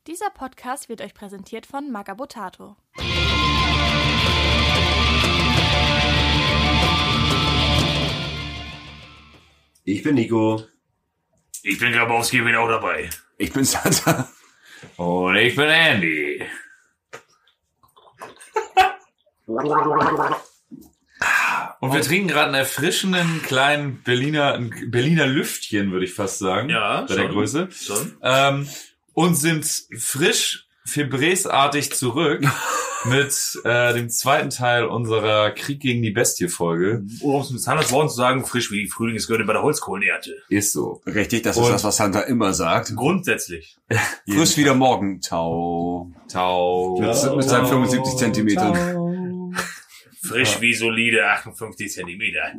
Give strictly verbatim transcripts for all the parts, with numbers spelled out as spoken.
Dieser Podcast wird euch präsentiert von Magabotato. Ich bin Nico. Ich bin Grabowski, bin auch dabei. Ich bin Santa. Und ich bin Andy. Und wir trinken gerade einen erfrischenden kleinen Berliner, ein Berliner Lüftchen, würde ich fast sagen. Ja, bei schon, der Größe. Schon. Ähm, und sind frisch, Febrés-artig zurück mit äh, dem zweiten Teil unserer Krieg gegen die Bestie-Folge. Oder um es mit Sanders Worten zu sagen, frisch wie Frühling ist gehört bei der Holzkohlenernte. Ist so. Richtig, das Und- ist das, was Santa immer sagt. Grundsätzlich. Frisch wieder morgen. Tau. Tau. Mit, mit seinen fünfundsiebzig Zentimetern. Frisch wie solide achtundfünfzig Zentimeter.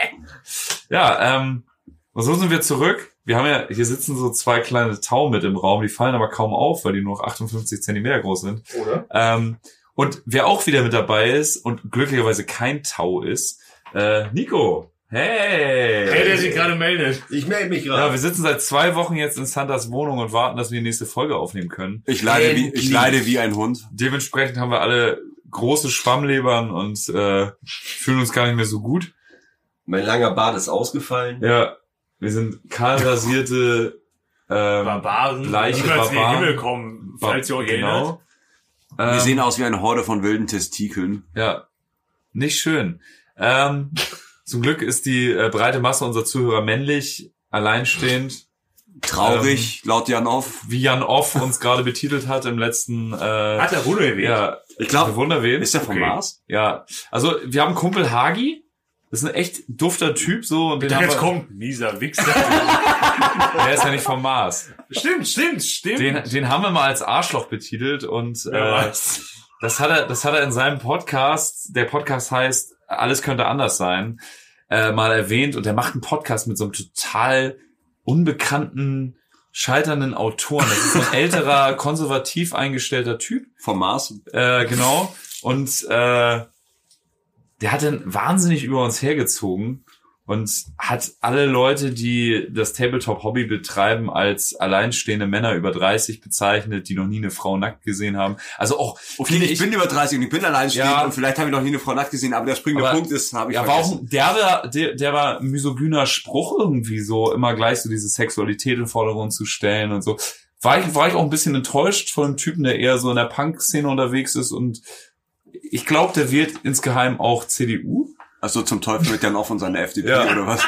Ja, ähm, und so sind wir zurück. Wir haben ja, hier sitzen so zwei kleine Tau mit im Raum, die fallen aber kaum auf, weil die nur noch achtundfünfzig Zentimeter groß sind. Oder? Ähm, und wer auch wieder mit dabei ist und glücklicherweise kein Tau ist, äh, Nico. Hey! Hey, der sich gerade meldet. Ich melde mich Ja, wir sitzen seit zwei Wochen jetzt in Santas Wohnung und warten, dass wir die nächste Folge aufnehmen können. Ich leide wie, ich leide wie ein Hund. Dementsprechend haben wir alle große Schwammlebern und äh, fühlen uns gar nicht mehr so gut. Mein langer Bart ist ausgefallen. Ja, wir sind kahlrasierte ähm, Barbaren. Bleiche die als in den Barbaren. Himmel kommen, falls ihr euch erinnert. Genau. Wir Ähm, sehen aus wie eine Horde von wilden Testikeln. Ja, nicht schön. Ähm, zum Glück ist die äh, breite Masse unserer Zuhörer männlich, alleinstehend, Traurig, laut Jan Off. wie Jan Off uns gerade betitelt hat im letzten. Äh, Hat er Wunder erwähnt. ja, Ich glaube, Wunderwählen. ist der vom Okay. Mars? Ja, also wir haben einen Kumpel Hagi. Das ist ein echt dufter Typ so und den haben Jetzt wir, kommt mieser Wichser. der ist ja nicht vom Mars. Stimmt, stimmt, stimmt. Den, den haben wir mal als Arschloch betitelt und Wer äh, weiß. das hat er, das hat er in seinem Podcast. Der Podcast heißt Alles könnte anders sein. Äh, mal erwähnt und er macht einen Podcast mit so einem total unbekannten scheiternden Autoren. Das ist so ein älterer, konservativ eingestellter Typ. Vom Mars? Äh, genau. Und äh, der hat dann wahnsinnig über uns hergezogen und hat alle Leute, die das Tabletop-Hobby betreiben, als alleinstehende Männer über dreißig bezeichnet, die noch nie eine Frau nackt gesehen haben. Also auch, Okay, finde ich, bin über dreißig und ich bin alleinstehend Ja. und vielleicht habe ich noch nie eine Frau nackt gesehen, aber der springende Aber- Punkt ist, habe ich ja, war auch vergessen. ein derber, der, der war misogyner Spruch irgendwie so, immer gleich so diese Sexualität in den Vordergrund zu stellen und so. War ich, war ich auch ein bisschen enttäuscht von einem Typen, der eher so in der Punk-Szene unterwegs ist und ich glaube, der wird insgeheim auch C D U. Also zum Teufel mit Jan Off und seiner F D P Ja. oder was?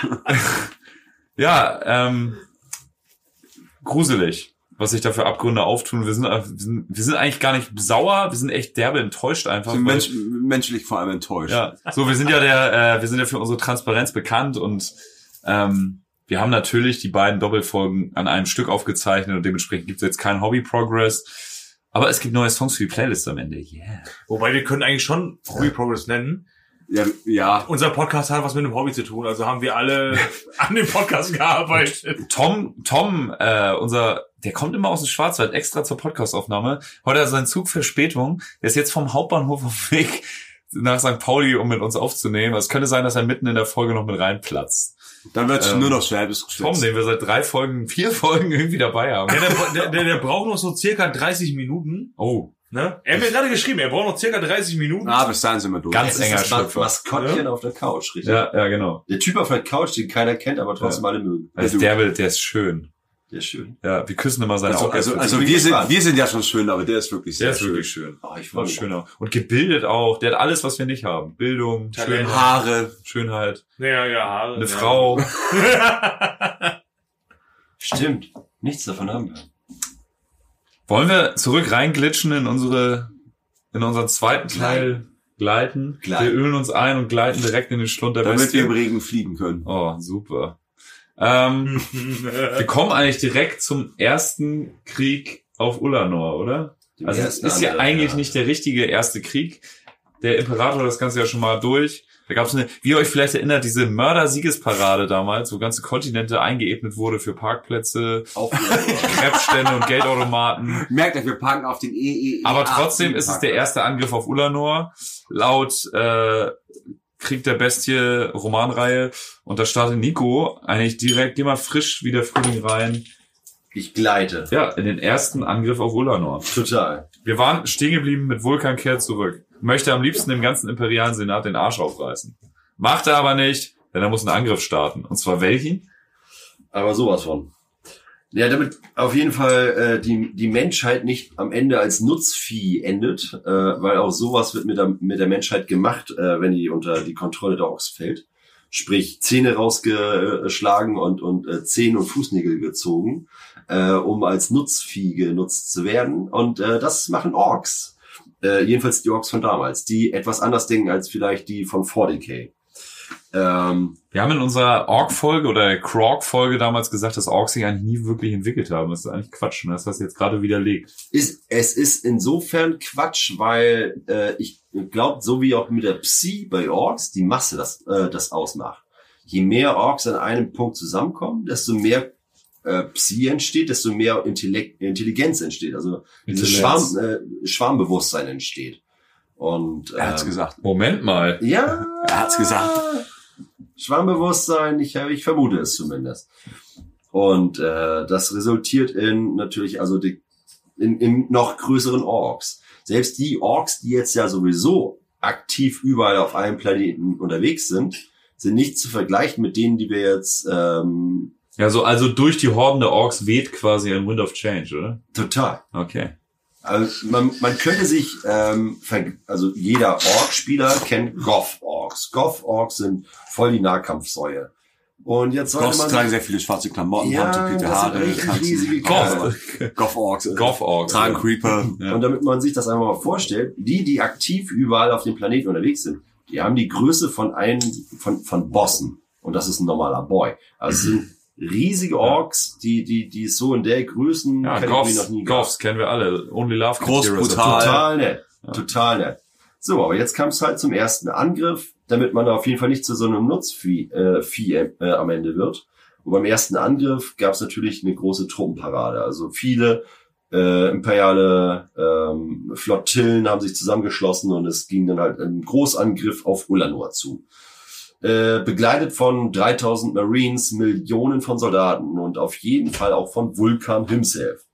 Ja, ähm, gruselig, was sich da für Abgründe auftun. Wir sind, wir sind, wir sind eigentlich gar nicht sauer, wir sind echt derbe enttäuscht einfach. Sind weil- Mensch, menschlich vor allem enttäuscht. Ja, so, wir sind ja der, äh, wir sind ja für unsere Transparenz bekannt und ähm, wir haben natürlich die beiden Doppelfolgen an einem Stück aufgezeichnet und dementsprechend gibt es jetzt keinen Hobby-Progress. Aber es gibt neue Songs für die Playlist am Ende. Yeah. Wobei wir können eigentlich schon Hobby Progress nennen. Ja, ja. Unser Podcast hat was mit dem Hobby zu tun, also haben wir alle an dem Podcast gearbeitet. Tom, Tom, äh, unser, der kommt immer aus dem Schwarzwald extra zur Podcastaufnahme. Heute hat er seinen Zug Verspätung. Der ist jetzt vom Hauptbahnhof auf dem Weg nach Sankt Pauli, um mit uns aufzunehmen. Es könnte sein, dass er mitten in der Folge noch mit reinplatzt. Dann wird Ähm, nur noch Schwäbisch Tom, geschwätzt. den wir seit drei Folgen, vier Folgen irgendwie dabei haben. Der, der, der, der braucht noch so circa dreißig Minuten. Oh, Ne? Er hat mir gerade geschrieben, er braucht noch circa dreißig Minuten. Ah, bis dahin sind wir durch. Ganz Das ist enger das Ma- Schlüpfer. Maskottchen auf der Couch, richtig? Ja, ja, genau. Der Typ auf der Couch, den keiner kennt, aber trotzdem alle mögen. Also der, will- der ist schön. Der ist schön. Ja, wir küssen immer seine Also, Augen. also, also bin wir sind, gespannt. wir sind ja schon schön, aber der ist wirklich sehr der ist schön. wirklich schön. Oh, ich War freue mich. schöner. Und gebildet auch. Der hat alles, was wir nicht haben. Bildung, Talent. Schönheit, Haare. Schönheit, Ja, ja, Haare. eine ja. Frau. Stimmt. Nichts davon haben wir. Wollen wir zurück reinglitschen in unsere, in unseren zweiten Teil gleiten? Gleiten. Wir ölen uns ein und gleiten direkt in den Schlund der Damit Bestie. wir im Regen fliegen können. Oh, super. Ähm, wir kommen eigentlich direkt zum ersten Krieg auf Ulanor, oder? Den Also es ersten ist ja anderen, eigentlich ja. nicht der richtige erste Krieg. Der Imperator hat das Ganze ja schon mal durch. Da gab es eine, wie ihr euch vielleicht erinnert, diese Mörder-Siegesparade damals, wo ganze Kontinente eingeebnet wurde für Parkplätze, Krebsstände und Geldautomaten. Merkt euch, wir parken auf den E E E. Aber trotzdem ist es der erste Angriff auf Ulanor, laut äh, Krieg der Bestie Romanreihe. Und da startet Nico eigentlich direkt, geh mal frisch wie der Frühling rein. Ich gleite. Ja, in den ersten Angriff auf Ulanor. Total. Wir waren stehen geblieben mit Vulkan kehrt zurück. Möchte am liebsten dem ganzen imperialen Senat den Arsch aufreißen. Macht er aber nicht, denn er muss einen Angriff starten. Und zwar welchen? Aber sowas von. Ja, damit auf jeden Fall äh, die die Menschheit nicht am Ende als Nutzvieh endet, äh, weil auch sowas wird mit der mit der Menschheit gemacht, äh, wenn die unter die Kontrolle der Orks fällt. Sprich Zähne rausgeschlagen und und äh, Zehen und Fußnägel gezogen, äh, um als Nutzvieh genutzt zu werden. Und äh, das machen Orks. Äh, jedenfalls die Orks von damals, die etwas anders denken als vielleicht die von forty K. Ähm, Wir haben in unserer Ork-Folge oder Krog-Folge damals gesagt, dass Orks sich eigentlich nie wirklich entwickelt haben. Das ist eigentlich Quatsch. Und das hast du jetzt gerade widerlegt. ist, es ist insofern Quatsch, weil äh, ich glaube, so wie auch mit der Psi bei Orks, die Masse das, äh, das ausmacht. Je mehr Orks an einem Punkt zusammenkommen, desto mehr äh, Psi entsteht, desto mehr Intellekt, Intelligenz entsteht. Also dieses Schwarm, äh, Schwarmbewusstsein entsteht. Und ähm, Er hat's gesagt. Moment mal. Ja, Er hat's gesagt. Schwarmbewusstsein, ich, ich vermute es zumindest. Und äh, das resultiert in natürlich also die, in, in noch größeren Orks. Selbst die Orks, die jetzt ja sowieso aktiv überall auf allen Planeten unterwegs sind, sind nicht zu vergleichen mit denen, die wir jetzt ähm, Ja, so, also durch die Horden der Orks weht quasi ein Wind of Change, oder? total. Okay. Also man, man könnte sich, ähm, ver- also jeder Ork-Spieler kennt Goth-Orks. Goth-Orks sind voll die Nahkampfsäue. Und jetzt sollte Goths man tragen sehr viele schwarze Klamotten, Ja, handtücherte das sind Haare, richtig tanzen. riesige Goth. Goth-Orks. Goth-Orks. Tragen Creeper. Ja. Und damit man sich das einfach mal vorstellt, die, die aktiv überall auf dem Planeten unterwegs sind, die haben die Größe von einem, von, von Bossen. Und das ist ein normaler Boy. Also es sind riesige Orks, die, die, die es so in der Größen Ja, Kategorie Goths, noch nie gab. Goths kennen wir alle. Only Love Groß, Heroes. brutal. Total nett. Ja. Total nett. So, aber jetzt kam es halt zum ersten Angriff, damit man auf jeden Fall nicht zu so einem Nutzvieh äh, Vieh, äh, am Ende wird. Und beim ersten Angriff gab es natürlich eine große Truppenparade. Also viele äh, imperiale ähm, Flottillen haben sich zusammengeschlossen und es ging dann halt ein Großangriff auf Ulanor zu. Äh, begleitet von dreitausend Marines, Millionen von Soldaten und auf jeden Fall auch von Vulkan himself.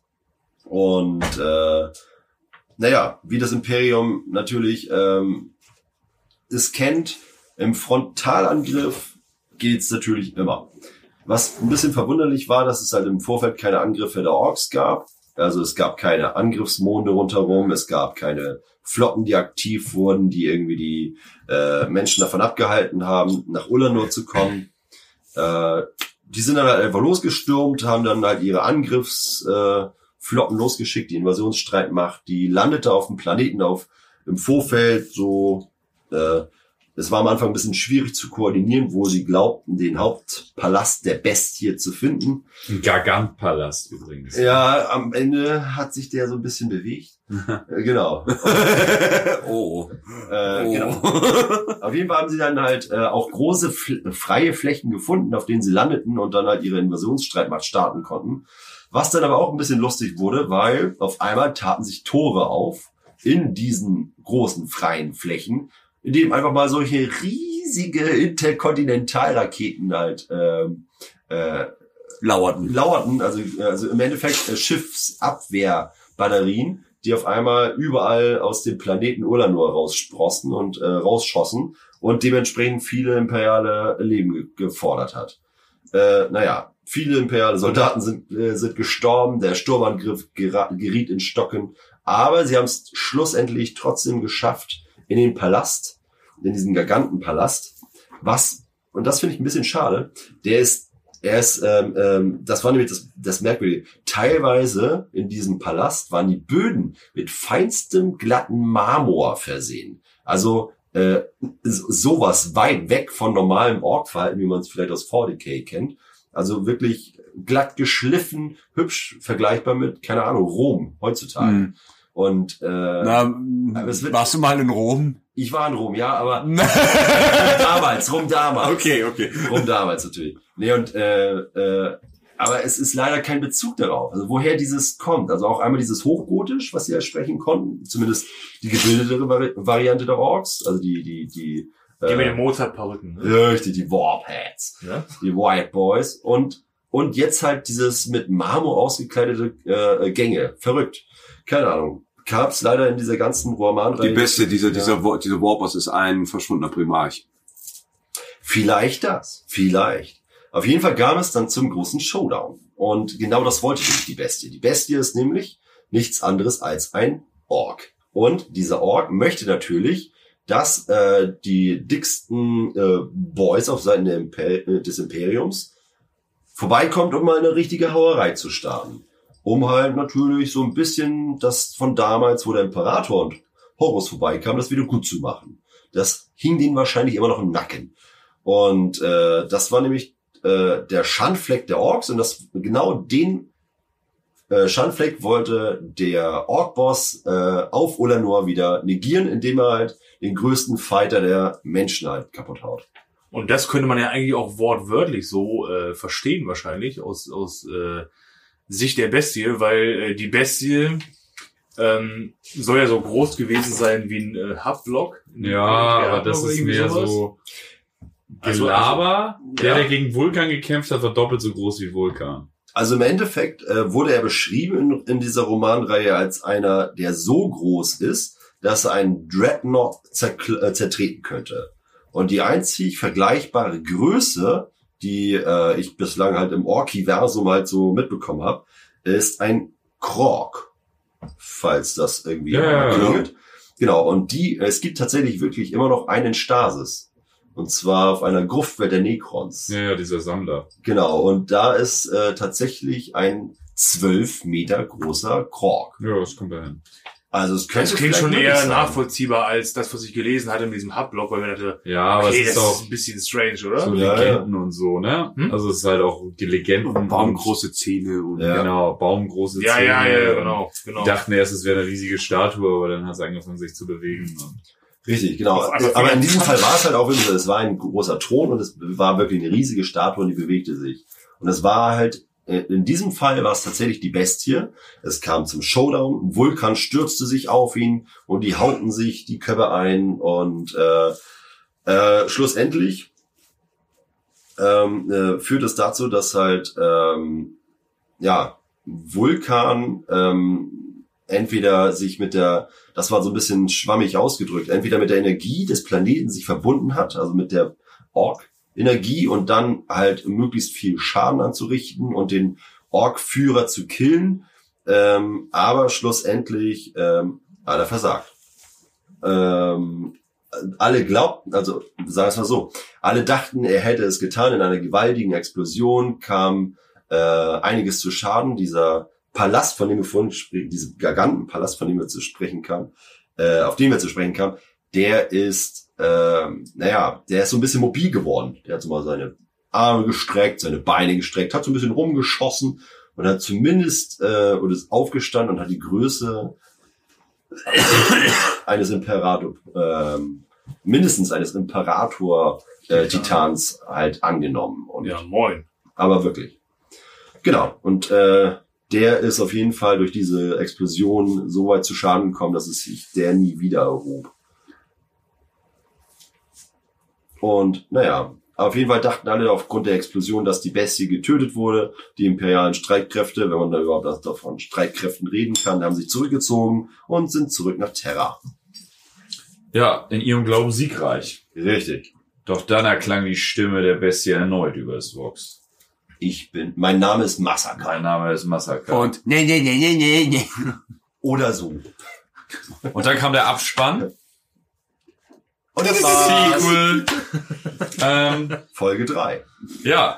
Und äh, naja, wie das Imperium natürlich ähm, es kennt, im Frontalangriff geht's natürlich immer. Was ein bisschen verwunderlich war, dass es halt im Vorfeld keine Angriffe der Orks gab. Also es gab keine Angriffsmonde rundherum, es gab keine Flotten, die aktiv wurden, die irgendwie die äh, Menschen davon abgehalten haben, nach Ulanor zu kommen. Äh, die sind dann halt einfach losgestürmt, haben dann halt ihre Angriffsflotten äh, Flotten losgeschickt, die Invasionsstreitmacht, die landete auf dem Planeten auf im Vorfeld so, äh, es war am Anfang ein bisschen schwierig zu koordinieren, wo sie glaubten, den Hauptpalast der Bestie zu finden. Ein Gargant-Palast übrigens. Ja, am Ende hat sich der so ein bisschen bewegt. äh, genau. Oh. Äh, Oh. genau. Auf jeden Fall haben sie dann halt äh, auch große fl- freie Flächen gefunden, auf denen sie landeten und dann halt ihre Invasionsstreitmacht starten konnten. Was dann aber auch ein bisschen lustig wurde, weil auf einmal taten sich Tore auf in diesen großen freien Flächen, in denen einfach mal solche riesige Interkontinentalraketen halt ähm, äh, Lauerten. lauerten, also, also im Endeffekt äh, Schiffsabwehrbatterien, die auf einmal überall aus dem Planeten Ulanor raussprossen und äh, rausschossen und dementsprechend viele imperiale Leben ge- gefordert hat. Äh, naja, viele imperiale Soldaten sind, äh, sind gestorben, der Sturmangriff gera- geriet in Stocken, aber sie haben es schlussendlich trotzdem geschafft, in den Palast, in diesen Gigantenpalast, was, und das finde ich ein bisschen schade, der ist, er ist, ähm, ähm, das war nämlich das, das Merkwürdige, teilweise in diesem Palast waren die Böden mit feinstem glatten Marmor versehen. Also äh, sowas weit weg von normalem Orkverhalten, wie man es vielleicht aus forty K kennt. Also wirklich glatt geschliffen, hübsch, vergleichbar mit, keine Ahnung, Rom heutzutage. Hm. Und äh, Na, es wird- warst du mal in Rom? ich war in Rom, ja, aber damals, Rom damals. Okay, okay. Rom damals natürlich. Nee, und äh, äh, aber es ist leider kein Bezug darauf. Also woher dieses kommt. Also auch einmal dieses Hochgotisch, was sie ja sprechen konnten, zumindest die gebildetere Vari- Variante der Orks, also die, die, die Gib mir äh, den Mozart-Perücken. Ne? richtig, die Warpheads, Ja? die White Boys. Und Und jetzt halt dieses mit Marmor ausgekleidete äh, Gänge. Verrückt. Keine Ahnung. Gab's leider in dieser ganzen Romanreihe. Die beste, dieser, ja. dieser, Wa- dieser Warboss ist ein verschwundener Primarch. Vielleicht das. Vielleicht. Auf jeden Fall kam es dann zum großen Showdown. Und genau das wollte nämlich die Bestie. Die Bestie ist nämlich nichts anderes als ein Ork. Und dieser Ork möchte natürlich, dass äh, die dicksten äh, Boys auf Seiten der Imper- äh, des Imperiums vorbeikommt, um mal eine richtige Hauerei zu starten. Um halt natürlich so ein bisschen das von damals, wo der Imperator und Horus vorbeikam, das wieder gut zu machen. Das hing denen wahrscheinlich immer noch im Nacken. Und äh, das war nämlich äh, der Schandfleck der Orks. Und das genau den äh, Schandfleck wollte der Ork-Boss äh, auf Olanor wieder negieren, indem er halt den größten Fighter der Menschen halt kaputt haut. Und das könnte man ja eigentlich auch wortwörtlich so äh, verstehen wahrscheinlich aus aus äh, Sicht der Bestie, weil äh, die Bestie ähm, soll ja so groß gewesen sein wie ein äh, Hubblock. Ja, aber das ist mehr so Also- Gelaber. Der, ja. der gegen Vulkan gekämpft hat, war doppelt so groß wie Vulkan. Also im Endeffekt äh, wurde er beschrieben in, in dieser Romanreihe als einer, der so groß ist, dass er einen Dreadnought zerkl- äh, zertreten könnte. Und die einzig vergleichbare Größe, die äh, ich bislang halt im Orkiversum halt so mitbekommen habe, ist ein Krog. Falls das irgendwie Ja, ja, ja. klingelt. Genau, und die, es gibt tatsächlich wirklich immer noch einen Stasis. Und zwar auf einer Gruftwelt der Necrons. Ja, ja, dieser Sammler. Genau, und da ist äh, tatsächlich ein zwölf Meter großer Krog. Ja, das kommt da hin. Also es könnte Das klingt vielleicht schon möglich eher sein. nachvollziehbar als das, was ich gelesen hatte in diesem Hubblock, weil man dachte, Ja, aber okay, es ist das auch ist ein bisschen strange, oder? so Ja, Legenden und so, ne? Hm? Also es ist halt auch die Legenden. Baumgroße Zähne und Ja. Genau, baumgroße Ja, Zähne. ja, ja, und genau, genau. Die dachten erst, es wäre eine riesige Statue, aber dann hat es angefangen, sich zu bewegen. Und Richtig, genau. Auf einmal Aber in fängt- diesem Fall war es halt auch wirklich so, es war ein großer Thron und es war wirklich eine riesige Statue und die bewegte sich. Und es war halt, in diesem Fall war es tatsächlich die Bestie. Es kam zum Showdown, Vulkan stürzte sich auf ihn und die hauten sich die Köpfe ein und äh, äh, schlussendlich ähm, äh, führt es dazu, dass halt ähm, ja Vulkan ähm, entweder sich mit der, das war so ein bisschen schwammig ausgedrückt, entweder mit der Energie des Planeten sich verbunden hat, also mit der Ork-Energie und dann halt möglichst viel Schaden anzurichten und den Ork-Führer zu killen, ähm, aber schlussendlich ähm, hat er versagt. Ähm, alle glaubten, also sagen wir es mal so, alle dachten, er hätte es getan. In einer gewaltigen Explosion kam äh, einiges zu Schaden. Dieser Palast, von dem wir vorhin sprechen, diesen Gargantenpalast, von dem wir zu sprechen kamen, äh, auf den wir zu sprechen kamen, der ist, äh, naja, der ist so ein bisschen mobil geworden. Der hat so mal seine Arme gestreckt, seine Beine gestreckt, hat so ein bisschen rumgeschossen und hat zumindest äh, und ist aufgestanden und hat die Größe eines Imperator, ähm, mindestens eines Imperator-Titans äh, halt angenommen. Und, Ja, moin. aber wirklich. Genau. Und äh, der ist auf jeden Fall durch diese Explosion so weit zu Schaden gekommen, dass es sich der nie wieder erhob. Und naja, auf jeden Fall dachten alle aufgrund der Explosion, dass die Bestie getötet wurde. Die imperialen Streitkräfte, wenn man da überhaupt davon Streitkräften reden kann, haben sich zurückgezogen und sind zurück nach Terra. ja, in ihrem Glauben siegreich. Richtig. Doch dann erklang die Stimme der Bestie erneut über das Vox. Ich bin, mein Name ist Massaker. Mein Name ist Massaker. Und nee, nee, nee, nee, nee, nee. Oder so. Und dann kam der Abspann. Und das war Sequel. ähm, Folge drei. ja.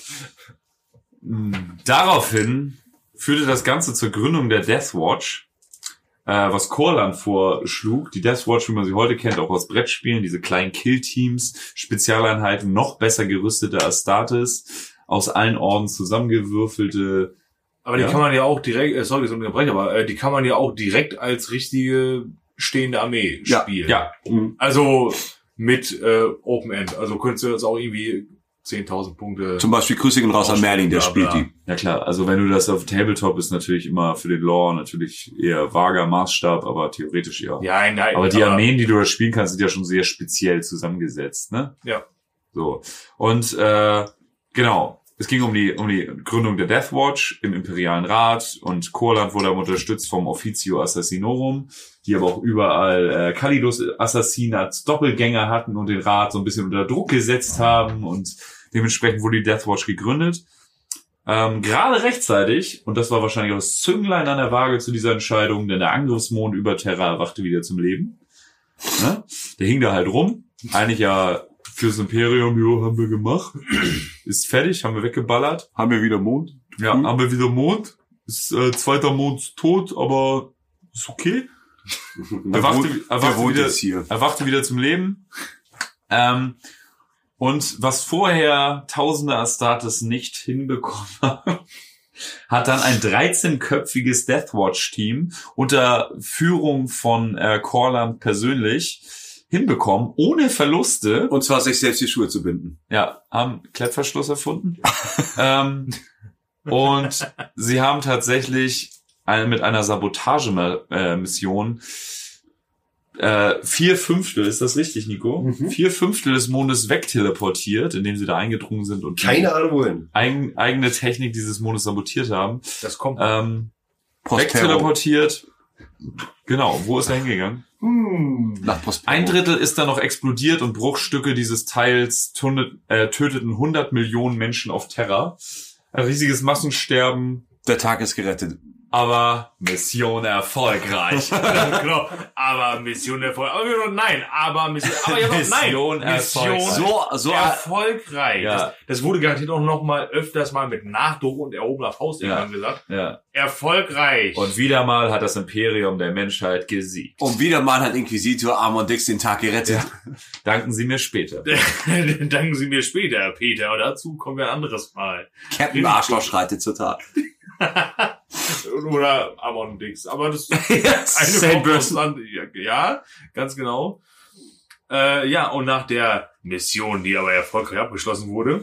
Daraufhin führte das Ganze zur Gründung der Death Watch, äh, was Corlan vorschlug. Die Death Watch, wie man sie heute kennt, auch aus Brettspielen, diese kleinen Kill-Teams, Spezialeinheiten, noch besser gerüstete Astartes, aus allen Orden zusammengewürfelte. Aber die Ja. kann man ja auch direkt, äh, sorry, das unterbreche, aber äh, die kann man ja auch direkt als richtige stehende Armee Ja, spielen. Ja, Also mit äh, Open End. Also könntest du jetzt auch irgendwie zehntausend Punkte. Zum Beispiel Grüße gehen raus an Merlin, der Bla, spielt bla. die. ja klar. Also wenn du das auf Tabletop ist natürlich immer für den Lore natürlich eher vager Maßstab, aber theoretisch ja. Ja, nein. Aber die Armeen, die du da spielen kannst, sind ja schon sehr speziell zusammengesetzt, ne? Ja. So. Und äh, genau. es ging um die um die Gründung der Death Watch im Imperialen Rat und Corland wurde unterstützt vom Officio Assassinorum, die aber auch überall äh, Kalidos Assassinen als Doppelgänger hatten und den Rat so ein bisschen unter Druck gesetzt haben und dementsprechend wurde die Death Watch gegründet. Ähm, gerade rechtzeitig, und das war wahrscheinlich auch das Zünglein an der Waage zu dieser Entscheidung, denn der Angriffsmond über Terra erwachte wieder zum Leben. Ne? Der hing da halt rum, eigentlich ja fürs Imperium, jo, haben wir gemacht. Ist fertig, haben wir weggeballert. Haben wir wieder Mond? Ja, Hm. haben wir wieder Mond. Ist äh, zweiter Mond tot, aber ist okay. Wer Erwachte, wohnt, wer erwachte, wohnt wieder, jetzt hier? erwachte wieder zum Leben. Ähm, und was vorher tausende Astartes nicht hinbekommen haben, hat dann ein dreizehnköpfiges Deathwatch-Team unter Führung von äh, Corland persönlich hinbekommen, ohne Verluste. Und zwar sich selbst die Schuhe zu binden. Ja, haben Klettverschluss erfunden. ähm, und sie haben tatsächlich ein, mit einer Sabotagemission äh, vier Fünftel, ist das richtig, Nico? Mhm. Vier Fünftel des Mondes wegteleportiert, indem sie da eingedrungen sind und Keine Ahnung wohin. eigen, eigene Technik dieses Mondes sabotiert haben. Das kommt. Ähm, Prospero. wegteleportiert. Genau, wo ist er hingegangen? Hm. Nach Prospero. Ein Drittel ist dann noch explodiert und Bruchstücke dieses Teils tundet, äh, töteten hundert Millionen Menschen auf Terra. Ein riesiges Massensterben, Der Tag ist gerettet. aber Mission erfolgreich. Genau. Aber Mission Erfolg. Aber nein, aber Mission. Aber ja, doch, nein. Mission erfolgreich. So, so, erfolgreich. Ja. Das, das wurde garantiert auch noch mal öfters mal mit Nachdruck und erhobener Faust Ja. irgendwann gesagt. Ja. Erfolgreich. Und wieder mal hat das Imperium der Menschheit gesiegt. und wieder mal hat Inquisitor Amon Dix den Tag gerettet. Danken Sie mir später. Danken Sie mir später, Peter. Und dazu kommen wir ein anderes Mal. Captain Arschloch schreitet zur Tat. Oder Amon Dix. Aber das Same Form person. von- ja, ja, ganz genau. Äh, ja, und nach der Mission, die aber erfolgreich abgeschlossen wurde,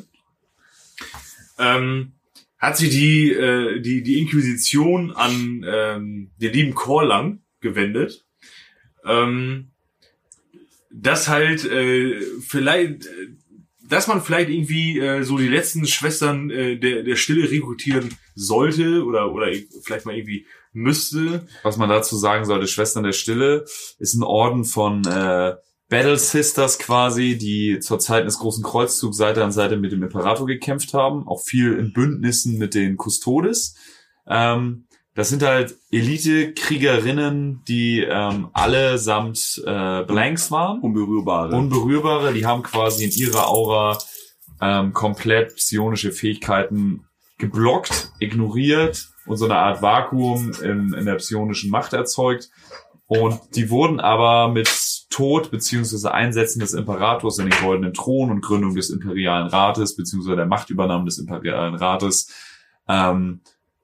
ähm, hat sich die, äh, die, die Inquisition an ähm, den lieben Corlang gewendet. Ähm, dass halt äh, vielleicht, äh, dass man vielleicht irgendwie äh, so die letzten Schwestern äh, der, der Stille rekrutieren sollte oder, oder vielleicht mal irgendwie müsste. Was man dazu sagen sollte, Schwestern der Stille ist ein Orden von äh, Battle Sisters quasi, die zur Zeit des Großen Kreuzzugs Seite an Seite mit dem Imperator gekämpft haben, auch viel in Bündnissen mit den Custodes. Ähm, das sind halt Elite-Kriegerinnen, die ähm, allesamt äh, Blanks waren. Unberührbare. Unberührbare, die haben quasi in ihrer Aura ähm, komplett psionische Fähigkeiten geblockt, ignoriert und so eine Art Vakuum in, in der psionischen Macht erzeugt. Und die wurden aber mit Tod beziehungsweise Einsetzen des Imperators in den Goldenen Thron und Gründung des Imperialen Rates beziehungsweise der Machtübernahme des Imperialen Rates ähm,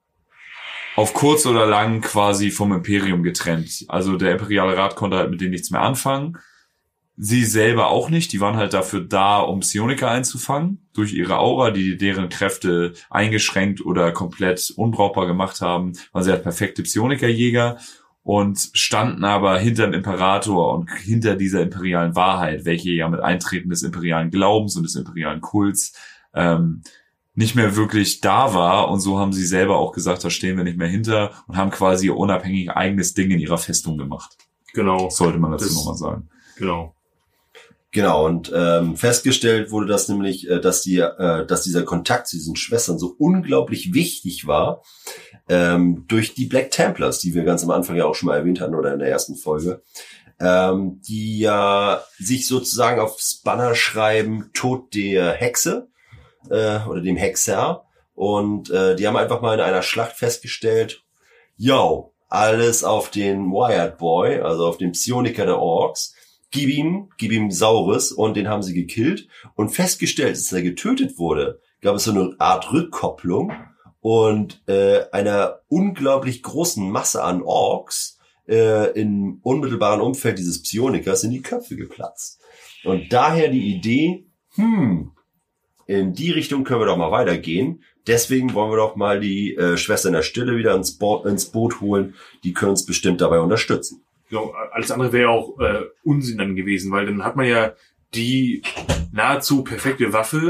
auf kurz oder lang quasi vom Imperium getrennt. Also der Imperiale Rat konnte halt mit denen nichts mehr anfangen. Sie selber auch nicht. Die waren halt dafür da, um Psioniker einzufangen. Durch ihre Aura, die deren Kräfte eingeschränkt oder komplett unbrauchbar gemacht haben, waren sie halt perfekte Psionikerjäger und standen aber hinter dem Imperator und hinter dieser imperialen Wahrheit, welche ja mit Eintreten des imperialen Glaubens und des imperialen Kults ähm, nicht mehr wirklich da war. Und so haben sie selber auch gesagt, da stehen wir nicht mehr hinter und haben quasi ihr unabhängig eigenes Ding in ihrer Festung gemacht. Genau. Sollte man dazu Das- nochmal sagen. Genau. Genau, und ähm, festgestellt wurde das nämlich, äh, dass die, äh, dass dieser Kontakt zu diesen Schwestern so unglaublich wichtig war, ähm, durch die Black Templars, die wir ganz am Anfang ja auch schon mal erwähnt hatten oder in der ersten Folge, ähm, die ja sich sozusagen aufs Banner schreiben, Tod der Hexe äh, oder dem Hexer, und äh, die haben einfach mal in einer Schlacht festgestellt, yo, alles auf den Wired Boy, also auf den Psioniker der Orks, Gib ihm, gib ihm Saurus, und den haben sie gekillt und festgestellt, dass er getötet wurde, gab es so eine Art Rückkopplung und äh, einer unglaublich großen Masse an Orks äh, im unmittelbaren Umfeld dieses Psionikers sind die Köpfe geplatzt. Und daher die Idee, hm, in die Richtung können wir doch mal weitergehen. Deswegen wollen wir doch mal die äh, Schwestern der Stille wieder ins, Bo- ins Boot holen. Die können uns bestimmt dabei unterstützen. Genau, alles andere wäre ja auch äh, Unsinn dann gewesen, weil dann hat man ja die nahezu perfekte Waffe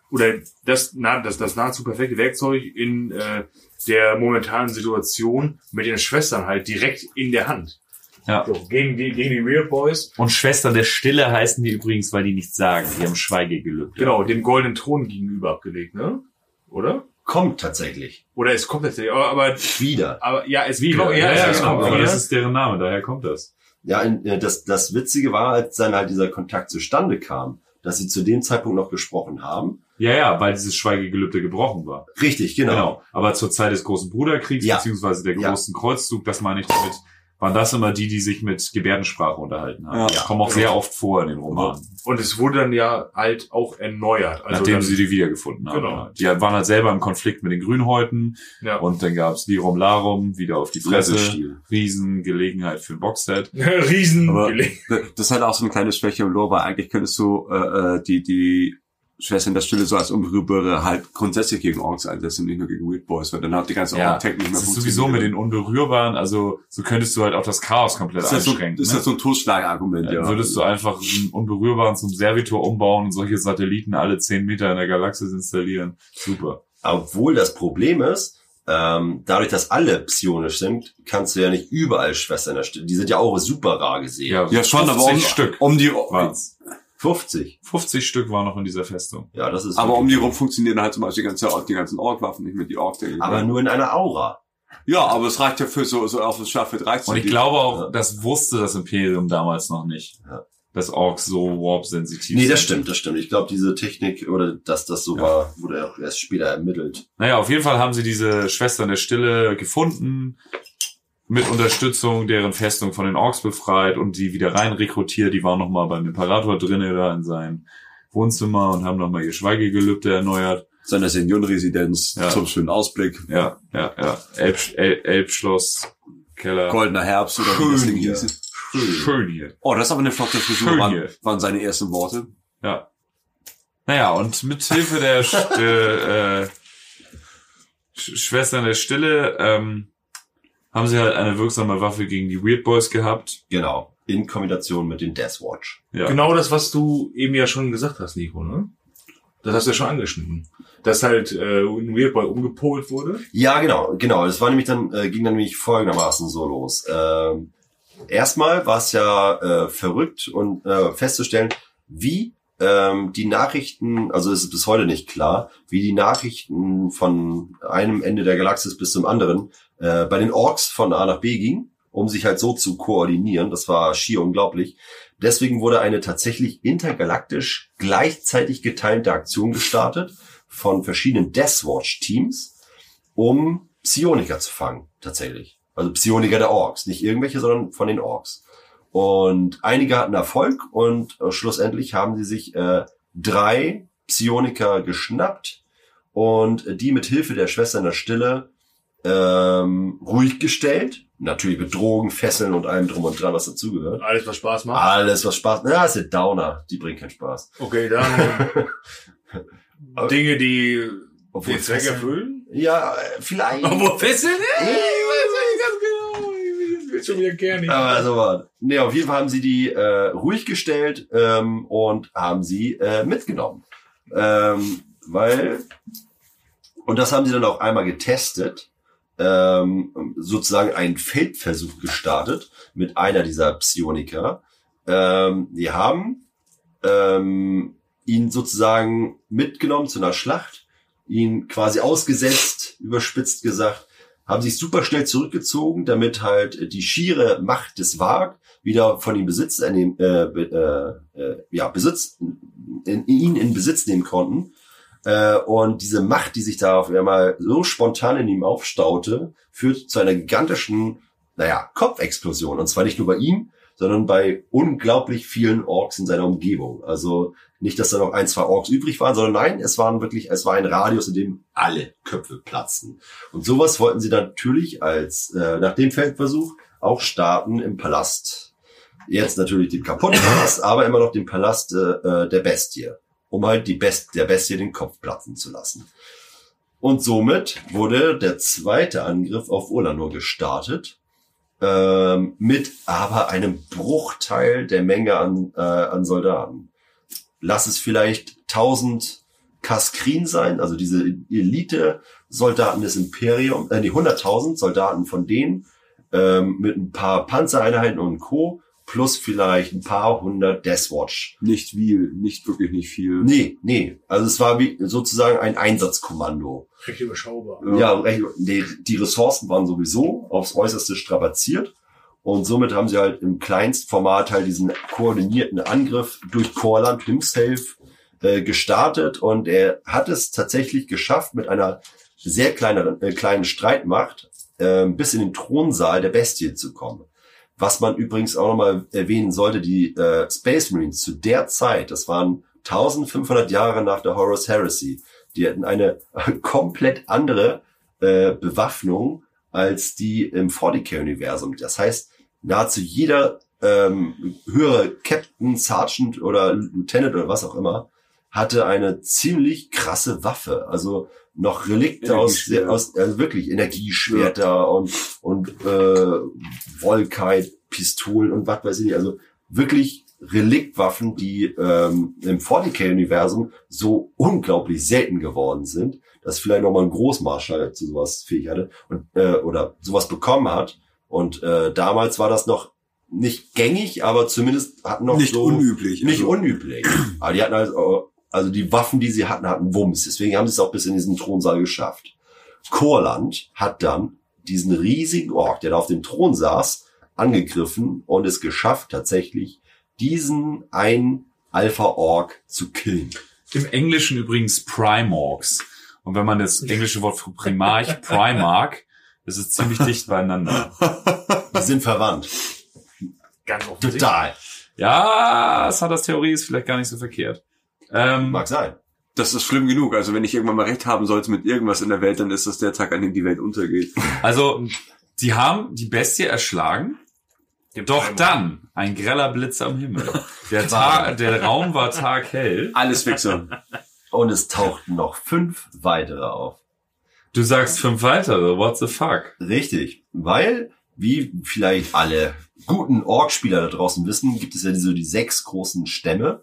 oder das, na, das, das nahezu perfekte Werkzeug in äh, der momentanen Situation mit den Schwestern halt direkt in der Hand. Ja. So, gegen die, gegen die Weird Boys. Und Schwestern der Stille heißen die übrigens, weil die nichts sagen. Die haben Schweigegelübde. Genau, dem goldenen Thron gegenüber abgelegt, ne? Oder? Kommt tatsächlich. Oder es kommt tatsächlich, aber, aber, Wieder. aber ja, es Wieder. Genau, Ja, ja, es genau. kommt Aber wieder. das ist deren Name, daher kommt das. Ja, in, äh, das, das Witzige war, als dann halt dieser Kontakt zustande kam, dass sie zu dem Zeitpunkt noch gesprochen haben. Ja, ja, weil dieses Schweigegelübde gebrochen war. Richtig, genau. Genau. Aber zur Zeit des großen Bruderkriegs, Ja. beziehungsweise der Ja. großen Kreuzzug, das meine ich damit, waren das immer die, die sich mit Gebärdensprache unterhalten haben. Ja. Kommen auch sehr oft vor in den Romanen. Und es wurde dann ja halt auch erneuert. Also Nachdem dann, sie die wiedergefunden haben. Genau. Die waren halt selber im Konflikt mit den Grünhäuten. ja. Und dann gab's Lirum Larum, wieder auf die Fresse. Fressestil. Riesengelegenheit für ein Boxset. Riesen. Aber das ist halt auch so eine kleine Schwäche im Lore, weil eigentlich könntest du äh, die die Schwestern der Stille so als Unberührbare halt grundsätzlich gegen Orks einsetzen, nicht nur gegen Weird Boys, weil dann hat die ganze Ja, Ork-Tech nicht mehr das ist sowieso mit den Unberührbaren, also so könntest du halt auch das Chaos komplett Das ist ja so, einschränken. das ist ne? ja so ein Totschlagargument, Dann ja. würdest du einfach einen Unberührbaren zum Servitor umbauen und solche Satelliten alle zehn Meter in der Galaxis installieren. Super. Obwohl das Problem ist, ähm, dadurch, dass alle psionisch sind, kannst du ja nicht überall Schwestern der Stille. Die sind ja auch super rar gesehen. Ja, Ja, schon, aber um, fünfzig Stück. um die, waren's. fünfzig. fünfzig Stück waren noch in dieser Festung. Ja, das ist. aber um wirklich- die rum funktionieren halt zum Beispiel die, ganze, die ganzen Ork-Waffen nicht mehr, die ork aber nur in einer Aura. Ja, aber es reicht ja für so, so auf das Staffel dreizehn. Und ich glaube auch, das wusste das Imperium damals noch nicht. Ja. Dass Orks so warp-sensitiv Nee, sind. das stimmt, das stimmt. Ich glaube, diese Technik oder dass das so Ja. war, wurde auch erst später ermittelt. Naja, auf jeden Fall haben sie diese Schwestern der Stille gefunden, mit Unterstützung deren Festung von den Orks befreit und die wieder rein rekrutiert. Die waren nochmal beim Imperator drinnen da in seinem Wohnzimmer und haben nochmal ihr Schweigegelübde erneuert. seine Seniorenresidenz Ja. zum schönen Ausblick. Ja, ja, ja. Elb, El, Elbschloss, Keller. Goldener Herbst oder wie das Ding hier. hieß. Schön hier. Oh, das ist aber eine flotte Frisur, Schön waren, hier. waren seine ersten Worte. Ja. Naja, und mit Hilfe der St äh, Sch Schwestern der Stille ähm, haben sie halt eine wirksame Waffe gegen die Weird Boys gehabt. Genau. In Kombination mit den Death Watch. Ja. Genau das, was du eben ja schon gesagt hast, Nico, ne? Das hast du ja schon angeschnitten. Dass halt äh, ein Weird Boy umgepolt wurde. Ja, genau, genau. Das war nämlich dann, äh, ging dann nämlich folgendermaßen so los. Ähm, erstmal war es ja äh, verrückt und äh, festzustellen, wie ähm, die Nachrichten, also es ist bis heute nicht klar, wie die Nachrichten von einem Ende der Galaxis bis zum anderen äh, bei den Orks von A nach B ging, um sich halt so zu koordinieren. Das war schier unglaublich. Deswegen wurde eine tatsächlich intergalaktisch gleichzeitig geteilte Aktion gestartet von verschiedenen Deathwatch-Teams, um Psioniker zu fangen, tatsächlich. Also Psioniker der Orks. Nicht irgendwelche, sondern von den Orks. Und einige hatten Erfolg und äh, schlussendlich haben sie sich äh, drei Psioniker geschnappt und äh, die mit Hilfe der Schwestern der Stille ähm, ruhig gestellt. Natürlich mit Drogen, Fesseln und allem drum und dran, was dazugehört. Alles, was Spaß macht. Alles, was Spaß... Na, das sind Downer. Die bringen keinen Spaß. Okay, dann Dinge, die Obwohl den Zweck Fesseln- erfüllen. Ja, äh, vielleicht. Obwohl Fesseln? Ey, ich weiß nicht ganz genau. Das wird schon wieder kernig. Aber so war. Nee, auf jeden Fall haben sie die äh, ruhig gestellt ähm, und haben sie äh, mitgenommen. Ähm, weil, und das haben sie dann auch einmal getestet, ähm, sozusagen einen Feldversuch gestartet mit einer dieser Psioniker. Ähm, die haben ähm, ihn sozusagen mitgenommen zu einer Schlacht, ihn quasi ausgesetzt, überspitzt gesagt, haben sich super schnell zurückgezogen, damit halt die schiere Macht des Varg wieder von ihm Besitz ernehmen, äh, äh, äh, ja, Besitz, in, ihn in Besitz nehmen konnten. Äh, und diese Macht, die sich da auf einmal so spontan in ihm aufstaute, führt zu einer gigantischen, naja, Kopfexplosion. Und zwar nicht nur bei ihm, sondern bei unglaublich vielen Orks in seiner Umgebung. Also nicht, dass da noch ein, zwei Orks übrig waren, sondern nein, es waren wirklich, es war ein Radius, in dem alle Köpfe platzten. Und sowas wollten sie natürlich als, äh, nach dem Feldversuch auch starten im Palast. Jetzt natürlich den kaputten Palast, aber immer noch den Palast äh, der Bestie, um halt die Best der Bestie den Kopf platzen zu lassen. Und somit wurde der zweite Angriff auf Ulanor gestartet, ähm, mit aber einem Bruchteil der Menge an, äh, an Soldaten. Lass es vielleicht tausend Kaskrin sein, also diese Elite-Soldaten des Imperiums, äh, die hunderttausend Soldaten von denen, ähm, mit ein paar Panzereinheiten und Co., plus vielleicht ein paar hundert Deathwatch. Nicht viel, nicht wirklich nicht viel. Nee, nee. Also es war wie sozusagen ein Einsatzkommando. Recht überschaubar. Ja, recht, die, die Ressourcen waren sowieso aufs Äußerste strapaziert. Und somit haben sie halt im Kleinstformat halt diesen koordinierten Angriff durch Courland himself äh, gestartet. Und er hat es tatsächlich geschafft, mit einer sehr kleineren, äh, kleinen Streitmacht äh, bis in den Thronsaal der Bestie zu kommen. Was man übrigens auch nochmal erwähnen sollte, die äh, Space Marines zu der Zeit, das waren eintausendfünfhundert Jahre nach der Horus Heresy, die hatten eine komplett andere äh, Bewaffnung als die im forty K-Universum. Das heißt, nahezu jeder ähm, höhere Captain, Sergeant oder Lieutenant oder was auch immer hatte eine ziemlich krasse Waffe. Also noch Relikte aus, aus also wirklich Energieschwerter ja. und und äh, Volkite, Pistolen und was weiß ich nicht. Also wirklich Reliktwaffen, die ähm, im forty K-Universum so unglaublich selten geworden sind, dass vielleicht nochmal ein Großmarschall zu sowas fähig hatte und äh, oder sowas bekommen hat. Und äh, damals war das noch nicht gängig, aber zumindest hatten noch nicht so unüblich, nicht also. unüblich. Aber die hatten also, also die Waffen, die sie hatten, hatten Wumms. Deswegen haben sie es auch bis in diesen Thronsaal geschafft. Courland hat dann diesen riesigen Ork, der da auf dem Thron saß, angegriffen und es geschafft, tatsächlich diesen einen Alpha-Ork zu killen. Im Englischen übrigens Primarchs. Und wenn man das englische Wort für Primarch, Primarch, das ist ziemlich dicht beieinander. Die sind verwandt. Ganz offensichtlich. Total. Ja, Sadas Theorie ist vielleicht gar nicht so verkehrt. Ähm, Mag sein. Das ist schlimm genug. Also wenn ich irgendwann mal recht haben sollte mit irgendwas in der Welt, dann ist das der Tag, an dem die Welt untergeht. Also, die haben die Bestie erschlagen, doch dann ein greller Blitz am Himmel. Der, Tag, der Raum war taghell. Alles Wichser. Und es tauchten noch fünf weitere auf. Du sagst fünf weitere, what the fuck? Richtig, weil, wie vielleicht alle guten Ork-Spieler da draußen wissen, gibt es ja so die sechs großen Stämme.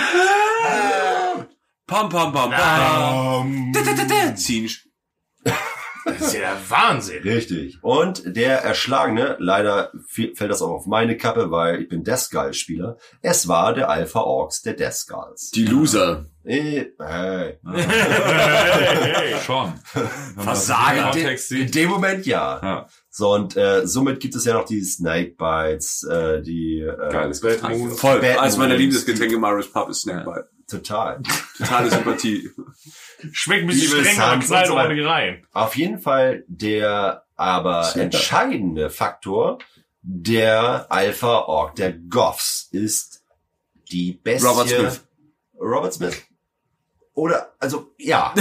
Pam, pam, pam, pam. Ziehen. Das ist ja der Wahnsinn. Richtig. Und der Erschlagene, leider fällt das auch auf meine Kappe, weil ich bin Death Skull-Spieler. Es war der Alpha Orks der Death Skulls. Die Loser. Äh, hey. Schon. Versager. In, in dem Moment ja. Ja. So, und äh, somit gibt es ja noch die Snakebites, äh, die äh, Geiles Bad Getränk. Moon. Voll. Bad Eines meiner Moons. Lieblingsgetränke im Irish Pub ist Snakebite. Total. Totale Sympathie. Schmeckt ein bisschen Liebe streng, aber Sans knallt und so weiter. ordentlich rein. Auf jeden Fall der aber Snakerbite. entscheidende Faktor der Alpha Ork der Goths ist die Bestie. Robert Smith. Robert Smith. Oder, also, ja.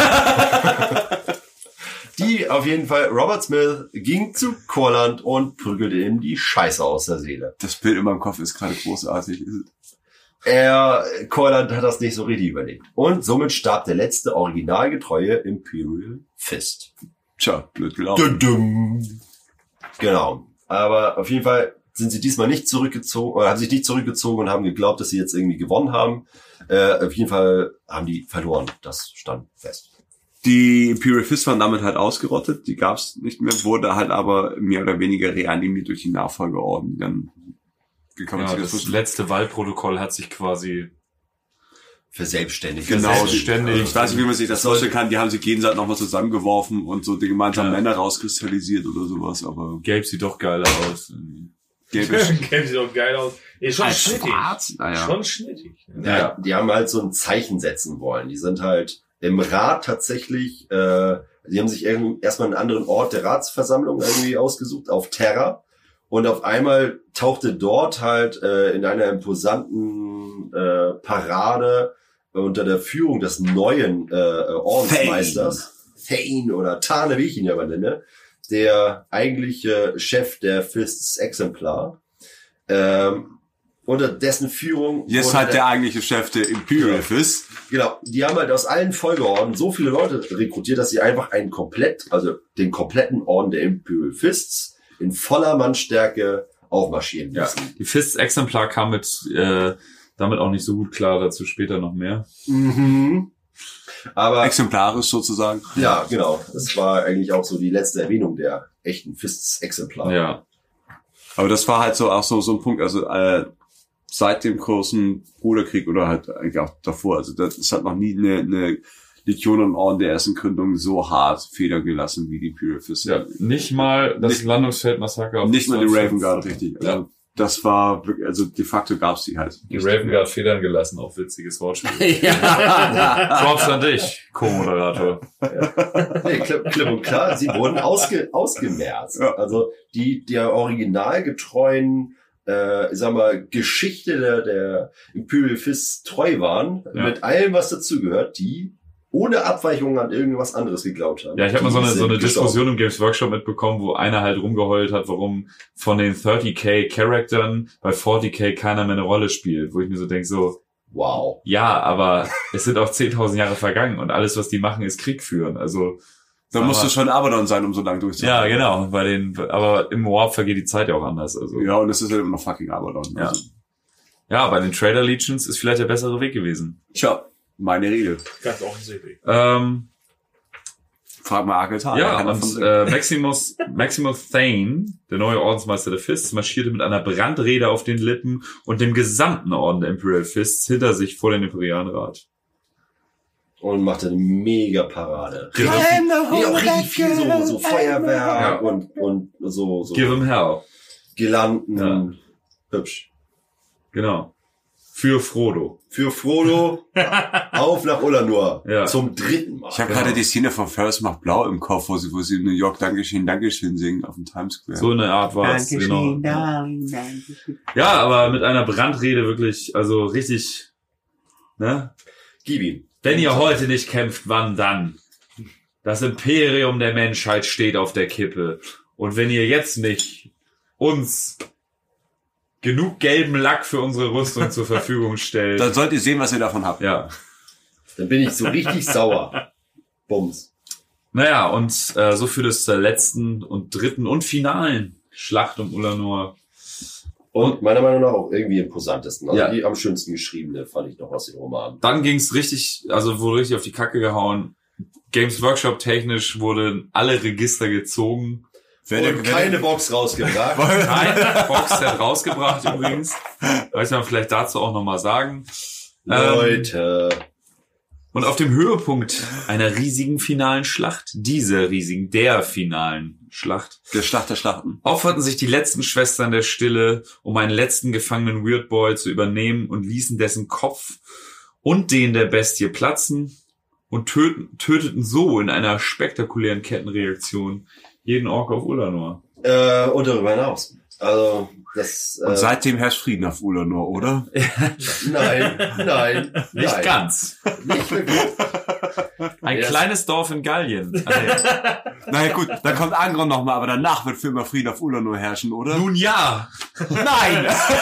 Die auf jeden Fall, Robert Smith ging zu Courland und prügelte ihm die Scheiße aus der Seele. Das Bild in meinem Kopf ist gerade großartig. Er, Courland hat das nicht so richtig überlegt. Und somit starb der letzte originalgetreue Imperial Fist. Tja, blöd gelaufen. Dum, dum. Genau. Aber auf jeden Fall sind sie diesmal nicht zurückgezogen, oder haben sich nicht zurückgezogen und haben geglaubt, dass sie jetzt irgendwie gewonnen haben. Äh, auf jeden Fall haben die verloren. Das stand fest. Die Imperial Fist waren damit halt ausgerottet. Die gab's nicht mehr, wurde halt aber mehr oder weniger reanimiert durch die Nachfolgeorden, die dann gekommen Ja, sind. das letzte Wahlprotokoll hat sich quasi Verselbstständigt. Genau, Selbstständig. ich weiß nicht, wie man sich das vorstellen kann. Die haben sich gegenseitig nochmal zusammengeworfen und so die gemeinsamen Ja. Männer rauskristallisiert oder sowas, aber gelb sieht doch geiler aus. gelbisch. Kennt sich doch geil aus. Ist schon Als schnittig. schwarz? Naja. Schon schnittig. Ja, die haben halt so ein Zeichen setzen wollen. Die sind halt im Rat tatsächlich, äh, die haben sich irgendwie erstmal einen anderen Ort der Ratsversammlung irgendwie ausgesucht, auf Terra. Und auf einmal tauchte dort halt äh, in einer imposanten äh, Parade unter der Führung des neuen äh, Ordensmeisters, Thane oder Tane, wie ich ihn ja mal nenne, der eigentliche Chef der Fists Exemplar. Ähm, unter dessen Führung... Jetzt wurde halt der eigentliche Chef der Imperial Ja. Fist. Genau, die haben halt aus allen Folgeorden so viele Leute rekrutiert, dass sie einfach einen komplett, also den kompletten Orden der Imperial Fists in voller Mannstärke aufmarschieren Ja, müssen. die Fists-Exemplar kam mit äh, damit auch nicht so gut klar, dazu später noch mehr. Mhm. Aber exemplarisch sozusagen. ja, genau. Das war eigentlich auch so die letzte Erwähnung der echten Fists-Exemplare. Ja. Aber das war halt so auch so so ein Punkt, also äh, seit dem großen Bruderkrieg oder halt eigentlich auch davor, also das, das hat noch nie eine, eine Legion und Orden der ersten Gründung so hart Federn gelassen wie die Imperial Fists. Ja, nicht mal das Nicht- Landungsfeldmassaker auf Nicht mal die Russland. Raven Guard, richtig. Also, Ja. das war wirklich, also de facto gab's die halt. Die Raven Guard Federn gelassen, auch witziges Wortspiel. ja. Props an dich, Co-Moderator. Nee, klipp, klipp und klar, sie wurden ausge, ausgemerzt. Ja. Also die der originalgetreuen, äh, ich sag mal, Geschichte der, der Imperial Fists treu waren, Ja. mit allem, was dazugehört, die ohne Abweichungen an irgendwas anderes geglaubt haben. Ja, ich habe mal so eine, Die so eine sind gestorben. Diskussion im Games Workshop mitbekommen, wo einer halt rumgeheult hat, warum von den dreißig K Charaktern bei vierzig K keiner mehr eine Rolle spielt. Wo ich mir so denke, so, Wow. ja, aber es sind auch zehntausend Jahre vergangen und alles, was die machen, ist Krieg führen. Also, Da musst du schon Abaddon sein, um so lange durchzuhalten. ja, genau, bei den, aber im Warp vergeht die Zeit ja auch anders. Also, Ja, und es ist halt immer noch fucking Abaddon. Ja. Also, ja, bei den Trader Legions ist vielleicht der bessere Weg gewesen. tja, meine Regel. Ganz offensichtlich. Ähm, Frag mal Akeltar. Ja, und äh, Maximus, Maximus Thane, der neue Ordensmeister der Fists, marschierte mit einer Brandrede auf den Lippen und dem gesamten Orden der Imperial Fists hinter sich vor den Imperialenrat. Und machte eine mega Parade. Give him, Nee, auch richtig viel so, so Feuerwerk Ja. und, und so, so give him hell. Girlanden. Ja. Hübsch. Genau. Für Frodo. Für Frodo auf nach Ulanor. Ja. Zum dritten Mal. Ich habe Genau. gerade die Szene von Ferris macht blau im Kopf, wo sie, wo sie in New York Dankeschön, Dankeschön singen auf dem Times Square. So eine Art war es. Genau. Ja, aber mit einer Brandrede wirklich, also richtig, ne? Gib ihm. Wenn ihr heute nicht kämpft, wann dann? Das Imperium der Menschheit steht auf der Kippe. Und wenn ihr jetzt nicht uns genug gelben Lack für unsere Rüstung zur Verfügung stellt. Dann sollt ihr sehen, was ihr davon habt. Ja. Dann bin ich so richtig sauer. Bums. Naja, und äh, so für das zur letzten und dritten und finalen Schlacht um Ulanor. Und meiner Meinung nach auch irgendwie imposantesten. Also Ja. die am schönsten geschriebene fand ich noch aus den Romanen. Dann ging's richtig, also wurde richtig auf die Kacke gehauen. Games Workshop technisch wurden alle Register gezogen. Und keine Box rausgebracht. Kein Boxset rausgebracht übrigens. Weiß man vielleicht dazu auch nochmal sagen. Leute. Und auf dem Höhepunkt einer riesigen finalen Schlacht, dieser riesigen, der finalen Schlacht, Der Schlacht der Schlachten. opferten sich die letzten Schwestern der Stille, um einen letzten gefangenen Weird Boy zu übernehmen und ließen dessen Kopf und den der Bestie platzen und töten, töteten so in einer spektakulären Kettenreaktion jeden Ork auf Ulanor. Äh, und darüber hinaus. Also, das, Und äh, seitdem herrscht Frieden auf Ulanor, oder? nein, nein, Nicht nein. ganz. Nicht wirklich. Ein Yes. kleines Dorf in Gallien. Ah, nee. Na ja, gut, dann kommt Angron nochmal, aber danach wird für immer Frieden auf Ulanor herrschen, oder? Nun ja. Nein!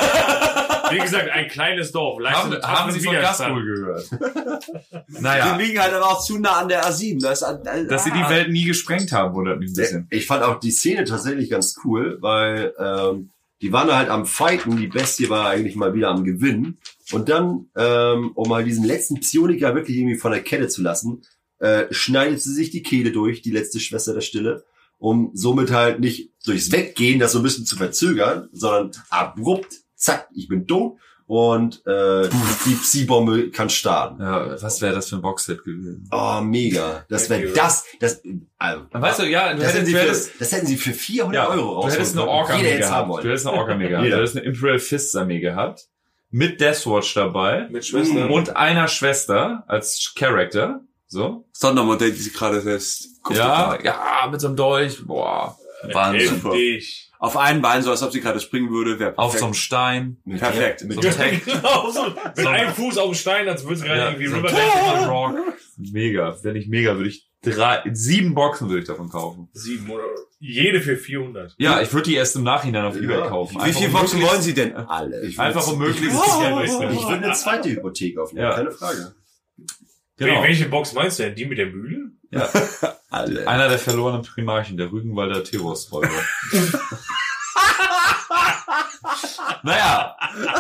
Wie gesagt, ein kleines Dorf. Haben, Leistet haben Sie von Widerstand. Gaskul gehört? Die Naja, liegen halt aber auch zu nah an der A sieben. Das ist, äh, dass sie die Welt nie gesprengt haben, wundert mich ein bisschen. Ich fand auch die Szene tatsächlich ganz cool, weil ähm, die waren halt am Fighten, die Bestie war eigentlich mal wieder am Gewinnen. Und dann, ähm, um mal diesen letzten Psioniker wirklich irgendwie von der Kette zu lassen, äh, schneidet sie sich die Kehle durch, die letzte Schwester der Stille, um somit halt nicht durchs Weggehen das so ein bisschen zu verzögern, sondern abrupt, zack, ich bin dumm und äh, die Psi-Bombe kann starten. Ja, was wäre das für ein Boxset gewesen? Oh, mega. Das wäre das, das, also, Weißt du, ja, du das, hätten hättest, sie du für, hättest, das hätten sie für vierhundert ja, Euro du hättest eine rausholen können. Ork-Armee Jeder hätte es haben gehabt. Du wollen. hättest eine Ork-Armee gehabt. Du Jeder. hättest eine Imperial Fists Armee gehabt. Mit Deathwatch dabei. Mit Schwestern. Und einer Schwester als Charakter. So. Sondermodell, die sie gerade fest. Guck Ja, mal. ja, mit so einem Dolch. Boah. Wahnsinn. Heftig. Auf einem Bein, so als ob sie gerade springen würde, wäre Auf so einem Stein. Mit Perfekt. Mit So ein Tank. Genau so. Mit einem Fuß auf dem Stein, als würde es gerade Ja, irgendwie so ein rüber. Tactical Rock. Mega. Wenn ich mega, würde ich drei, sieben Boxen würde ich davon kaufen. Sieben oder jede für vierhundert. Ja, ich würde die erst im Nachhinein auf Ja. eBay kaufen. Wie Einfach viele um Boxen möglichst- wollen sie denn? alle. Ich Einfach um würd- möglichst Oh, Geld oh, wechseln. Ich würde eine zweite Hypothek aufnehmen, Ja. keine Frage. Genau. Welche Box meinst du denn? Die mit der Mühle? Ja. Alle. Einer der verlorenen Primarchen, der Rügenwalder Terrorräuber. Naja.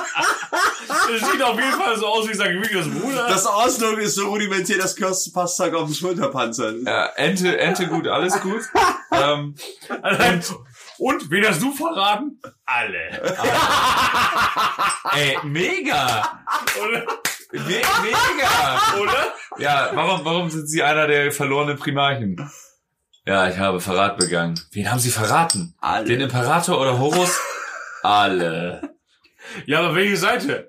Das sieht auf jeden Fall so aus wie sein Wiggles Bruder. Das Ausdruck ist so rudimentär, das Kirsten passt halt auf den Schulterpanzer. Ja, Ente, Ente gut, alles gut. ähm, und, und, wen hast du verraten? Alle. ey, mega! Oder? Me mega! Oder? Ja, warum, warum sind Sie einer der verlorenen Primarchen? Ja, ich habe Verrat begangen. Wen haben Sie verraten? Alle. Den Imperator oder Horus? Alle. Ja, aber welche Seite?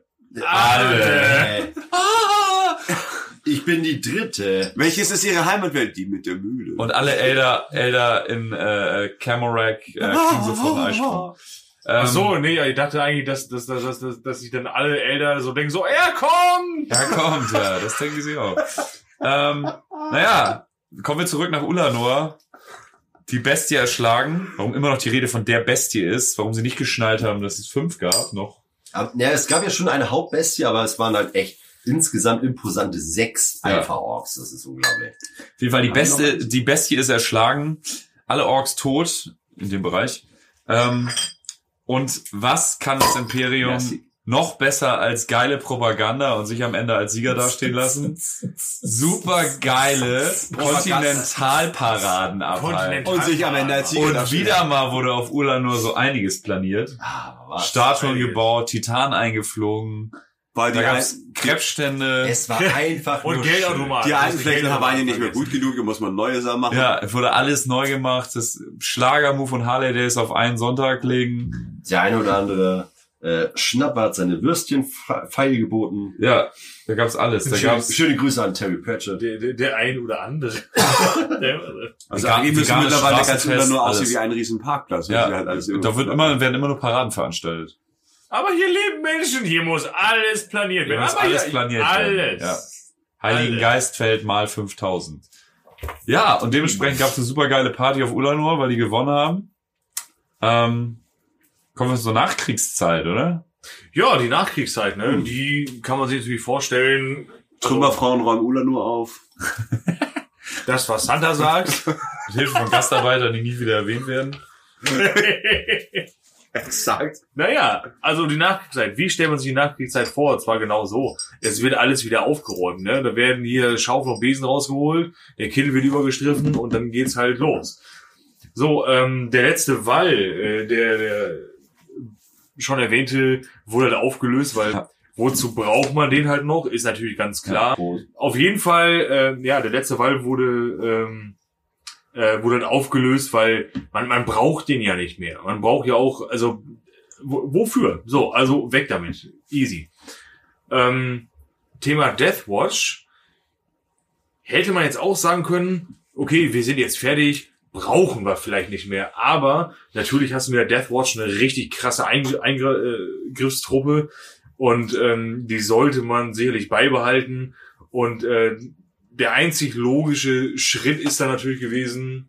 Alle. Ah, ich bin die Dritte. Welches ist Ihre Heimatwelt? Die mit der Mühle. Und alle Elder, Elder in äh, Camorak äh, kriegen sofort einen Eisprung. Ähm, Ach so, nee, ich dachte eigentlich, dass, dass, dass, dass, dass, dass sich dann alle Elder so denken, so, er kommt! Ja, kommt, ja, das denken sie auch. ähm, naja, kommen wir zurück nach Ulanor. Die Bestie erschlagen. Warum immer noch die Rede von der Bestie ist. Warum sie nicht geschnallt haben, dass es fünf gab noch. Aber, ja, es gab ja schon eine Hauptbestie, aber es waren halt echt insgesamt imposante sechs Ja. Alpha-Orks. Das ist unglaublich. Auf jeden Fall, die Haben wir Beste, noch- die Bestie ist erschlagen. Alle Orks tot in dem Bereich. Ähm, und was kann das Imperium Merci. noch besser als geile Propaganda und sich am Ende als Sieger dastehen lassen? Super geile Kontinentalparaden abhalten. Kontinental- Und sich am Ende als Sieger Und dastehen. wieder mal wurde auf Ulanor so einiges planiert. Ah, was? Statuen einiges. gebaut, Titan eingeflogen, Weil da die, gab's ein, Krebsstände. Es war einfach Und nur Geldautomaten. die alten Das Flächen Geldautomaten waren ja nicht mehr vergessen. gut genug, da muss man neue Sachen machen. Ja, es wurde alles neu gemacht. Das Schlagermove von Harley Days auf einen Sonntag legen. schön. Der eine oder andere äh, Schnapper hat seine Würstchen fe- feil geboten. Ja, da gab's alles. Da Schöne, gab's schöne Grüße an Terry Pratchett. Der, der, der ein oder andere. Der- Also Vegan- eigentlich müssen veganes mittlerweile ganz Straßenfest, nur aussehen alles. wie ein riesen Parkplatz. weil sie ja, halt alles da wird immer, werden immer nur Paraden veranstaltet. Aber hier leben Menschen, hier muss alles planiert Hier werden. muss Aber alles hier- planiert alles. werden. Ja. Heiligen Alles. Geistfeld mal fünftausend. Ja, und dementsprechend gab's eine super geile Party auf Ulanor, weil die gewonnen haben. Ähm, kommen wir zur Nachkriegszeit, oder? Ja, die Nachkriegszeit, ne? Hm. Die kann man sich natürlich vorstellen. Trümmerfrauen räumen Ulanor auf. Das, was Santa sagt. Mit Hilfe von Gastarbeitern, die nie wieder erwähnt werden. Exakt. Naja, also die Nachkriegszeit. Wie stellt man sich die Nachkriegszeit vor? Und zwar genau so. Es wird alles wieder aufgeräumt, ne? Da werden hier Schaufel und Besen rausgeholt, der Kittel wird übergestriffen und dann geht's halt los. So, ähm, der letzte Wall, äh, der, der schon erwähnte, wurde halt aufgelöst, weil Ja. wozu braucht man den halt noch? Ist natürlich ganz klar. Auf jeden Fall, äh, ja, der letzte Wall wurde, ähm, äh, wurde dann aufgelöst, weil man, man braucht den ja nicht mehr. Man braucht ja auch, also, wo, wofür? So, also weg damit. Easy. Ähm, Thema Deathwatch. Hätte man jetzt auch sagen können, okay, wir sind jetzt fertig, brauchen wir vielleicht nicht mehr. Aber natürlich hast du mit der Deathwatch eine richtig krasse Eingr- Eingriffstruppe und ähm, die sollte man sicherlich beibehalten. Und äh, der einzig logische Schritt ist dann natürlich gewesen,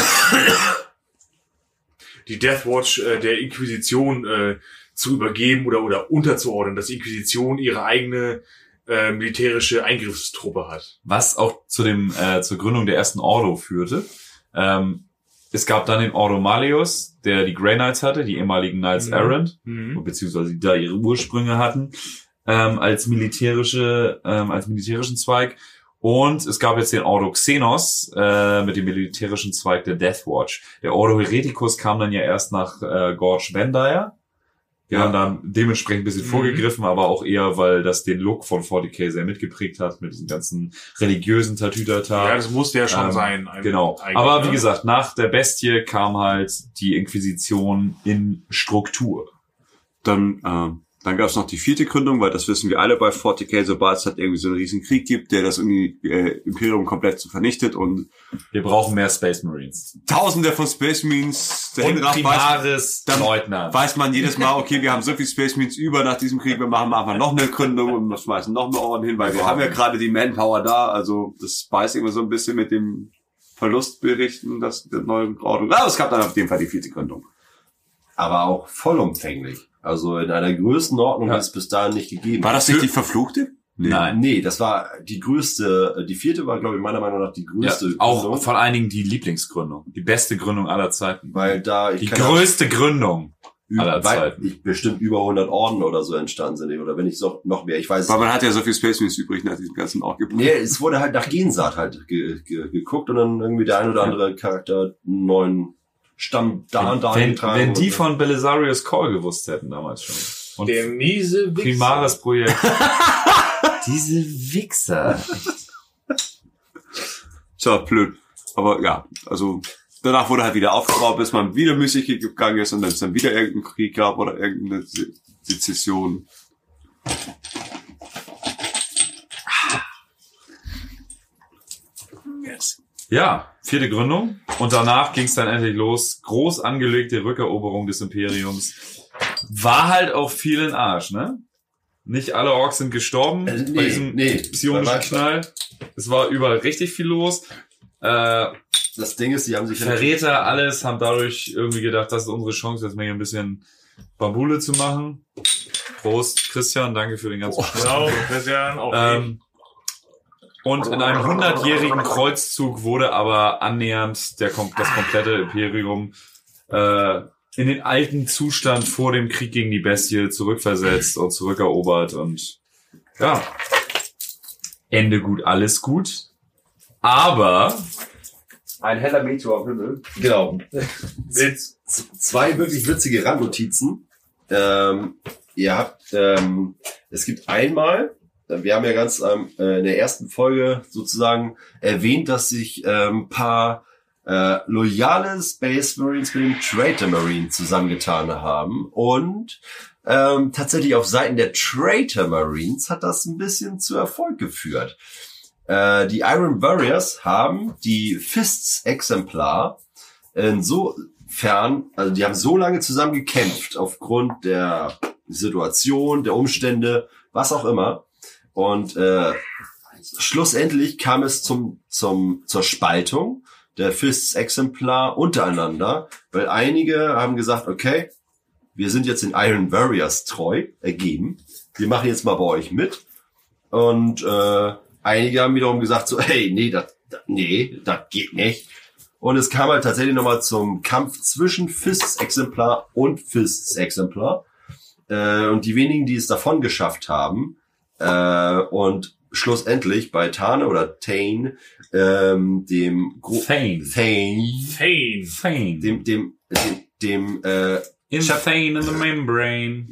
die Deathwatch äh, der Inquisition äh, zu übergeben oder oder unterzuordnen, dass die Inquisition ihre eigene äh, militärische Eingriffstruppe hat. Was auch zu dem äh, zur Gründung der ersten Ordo führte. Ähm, es gab dann den Ordo Malleus, der die Grey Knights hatte, die ehemaligen Knights Mhm. Errant, Mhm. beziehungsweise die da ihre Ursprünge hatten, ähm, als militärische, ähm, als militärischen Zweig. Und es gab jetzt den Ordo Xenos äh, mit dem militärischen Zweig der Deathwatch. Der Ordo Hereticus kam dann ja erst nach äh, Gorge Vendire. Die Ja. haben dann dementsprechend ein bisschen Mhm. vorgegriffen, aber auch eher, weil das den Look von forty K sehr mitgeprägt hat, mit diesen ganzen religiösen Tatütata. Ja, das musste ja schon Ähm, sein. ein- Genau. eigentlich, Aber wie ne? gesagt, nach der Bestie kam halt die Inquisition in Struktur. Dann, ähm, dann gab es noch die vierte Gründung, weil das wissen wir alle bei forty K, sobald es halt irgendwie so einen riesen Krieg gibt, der das irgendwie, äh, Imperium komplett so vernichtet und Wir brauchen mehr Space Marines. Tausende von Space Marines dahin Und rauf, weiß, primares dann Leutnant. weiß man jedes Mal, okay, wir haben so viel Space Marines über nach diesem Krieg, wir machen einfach noch eine Gründung und wir schmeißen noch mehr Orden hin, weil wir haben ja gerade die Manpower da, also das beißt immer so ein bisschen mit dem Verlustberichten, das der neuen Ordnung. Aber es gab dann auf jeden Fall die vierte Gründung. Aber auch vollumfänglich. Also in einer Größenordnung, Ja. die es bis dahin nicht gegeben War hat. das nicht die verfluchte? Nee. Nein. Nee, das war die größte, die vierte war, glaube ich, meiner Meinung nach die Ja, größte auch Gründung, von einigen die Lieblingsgründung. Die beste Gründung aller Zeiten. weil da, ich Die kann ja- größte Gründung. aller Zeiten. Ich, bestimmt über hundert Orden oder so entstanden sind, oder wenn nicht so, noch mehr, ich weiß Weil es man hat ja so viel Space Marines übrig nach diesem ganzen auch nicht. Nee, es wurde halt nach Gensaat halt ge, ge, geguckt und dann irgendwie der ein oder andere Charakter einen neuen Stamm da und da Wenn, eingetragen. wenn die und- von Belisarius Call gewusst hätten damals schon. Und Der miese Wichser. Primaris Projekt. Diese Wichser. So, blöd. Aber ja, also danach wurde halt wieder aufgebaut, bis man wieder Mystik gegangen ist und dann es dann wieder irgendeinen Krieg gab oder irgendeine Se- Sezession. Yes. Ja, vierte Gründung. Und danach ging es dann endlich los. Groß angelegte Rückeroberung des Imperiums. War halt auch viel in Arsch, ne? Nicht alle Orks sind gestorben Äh, nee, bei diesem nee, psionischen bei- Knall. Es war überall richtig viel los. Äh, Das Ding ist, die haben sich Verräter, alles, haben dadurch irgendwie gedacht, das ist unsere Chance, jetzt mal hier ein bisschen Bambule zu machen. Prost, Christian, danke für den ganzen Spaß. Genau, Christian, auch Ähm, und in einem hundertjährigen Kreuzzug wurde aber annähernd der, kom- das komplette Imperium äh, in den alten Zustand vor dem Krieg gegen die Bestie zurückversetzt und zurückerobert und ja, Ende gut, alles gut. Aber ein heller Meteor am Himmel. Genau. Witz. Z- Zwei wirklich witzige Randnotizen. Ähm, ihr habt, ähm, es gibt einmal, wir haben ja ganz ähm, äh, in der ersten Folge sozusagen erwähnt, dass sich ähm, ein paar äh, loyale Space Marines mit dem Traitor Marine zusammengetan haben und ähm, tatsächlich auf Seiten der Traitor Marines hat das ein bisschen zu Erfolg geführt. Äh, die Iron Warriors haben die Fists-Exemplar insofern, also die haben so lange zusammen gekämpft aufgrund der Situation, der Umstände, was auch immer. Und äh, schlussendlich kam es zum zum zur Spaltung der Fists-Exemplar untereinander, weil einige haben gesagt, okay, wir sind jetzt den Iron Warriors treu, ergeben. Wir machen jetzt mal bei euch mit. Und äh, einige haben wiederum gesagt so, hey, nee, das, nee, das geht nicht. Und es kam halt tatsächlich nochmal zum Kampf zwischen Fists-Exemplar und Fists-Exemplar. Äh, und die wenigen, die es davon geschafft haben, äh, und schlussendlich bei Tane oder Tane, ähm, dem Gro- Thane. Thane, Fane. Thane. dem, dem, dem, dem, äh, In Thane in the membrane.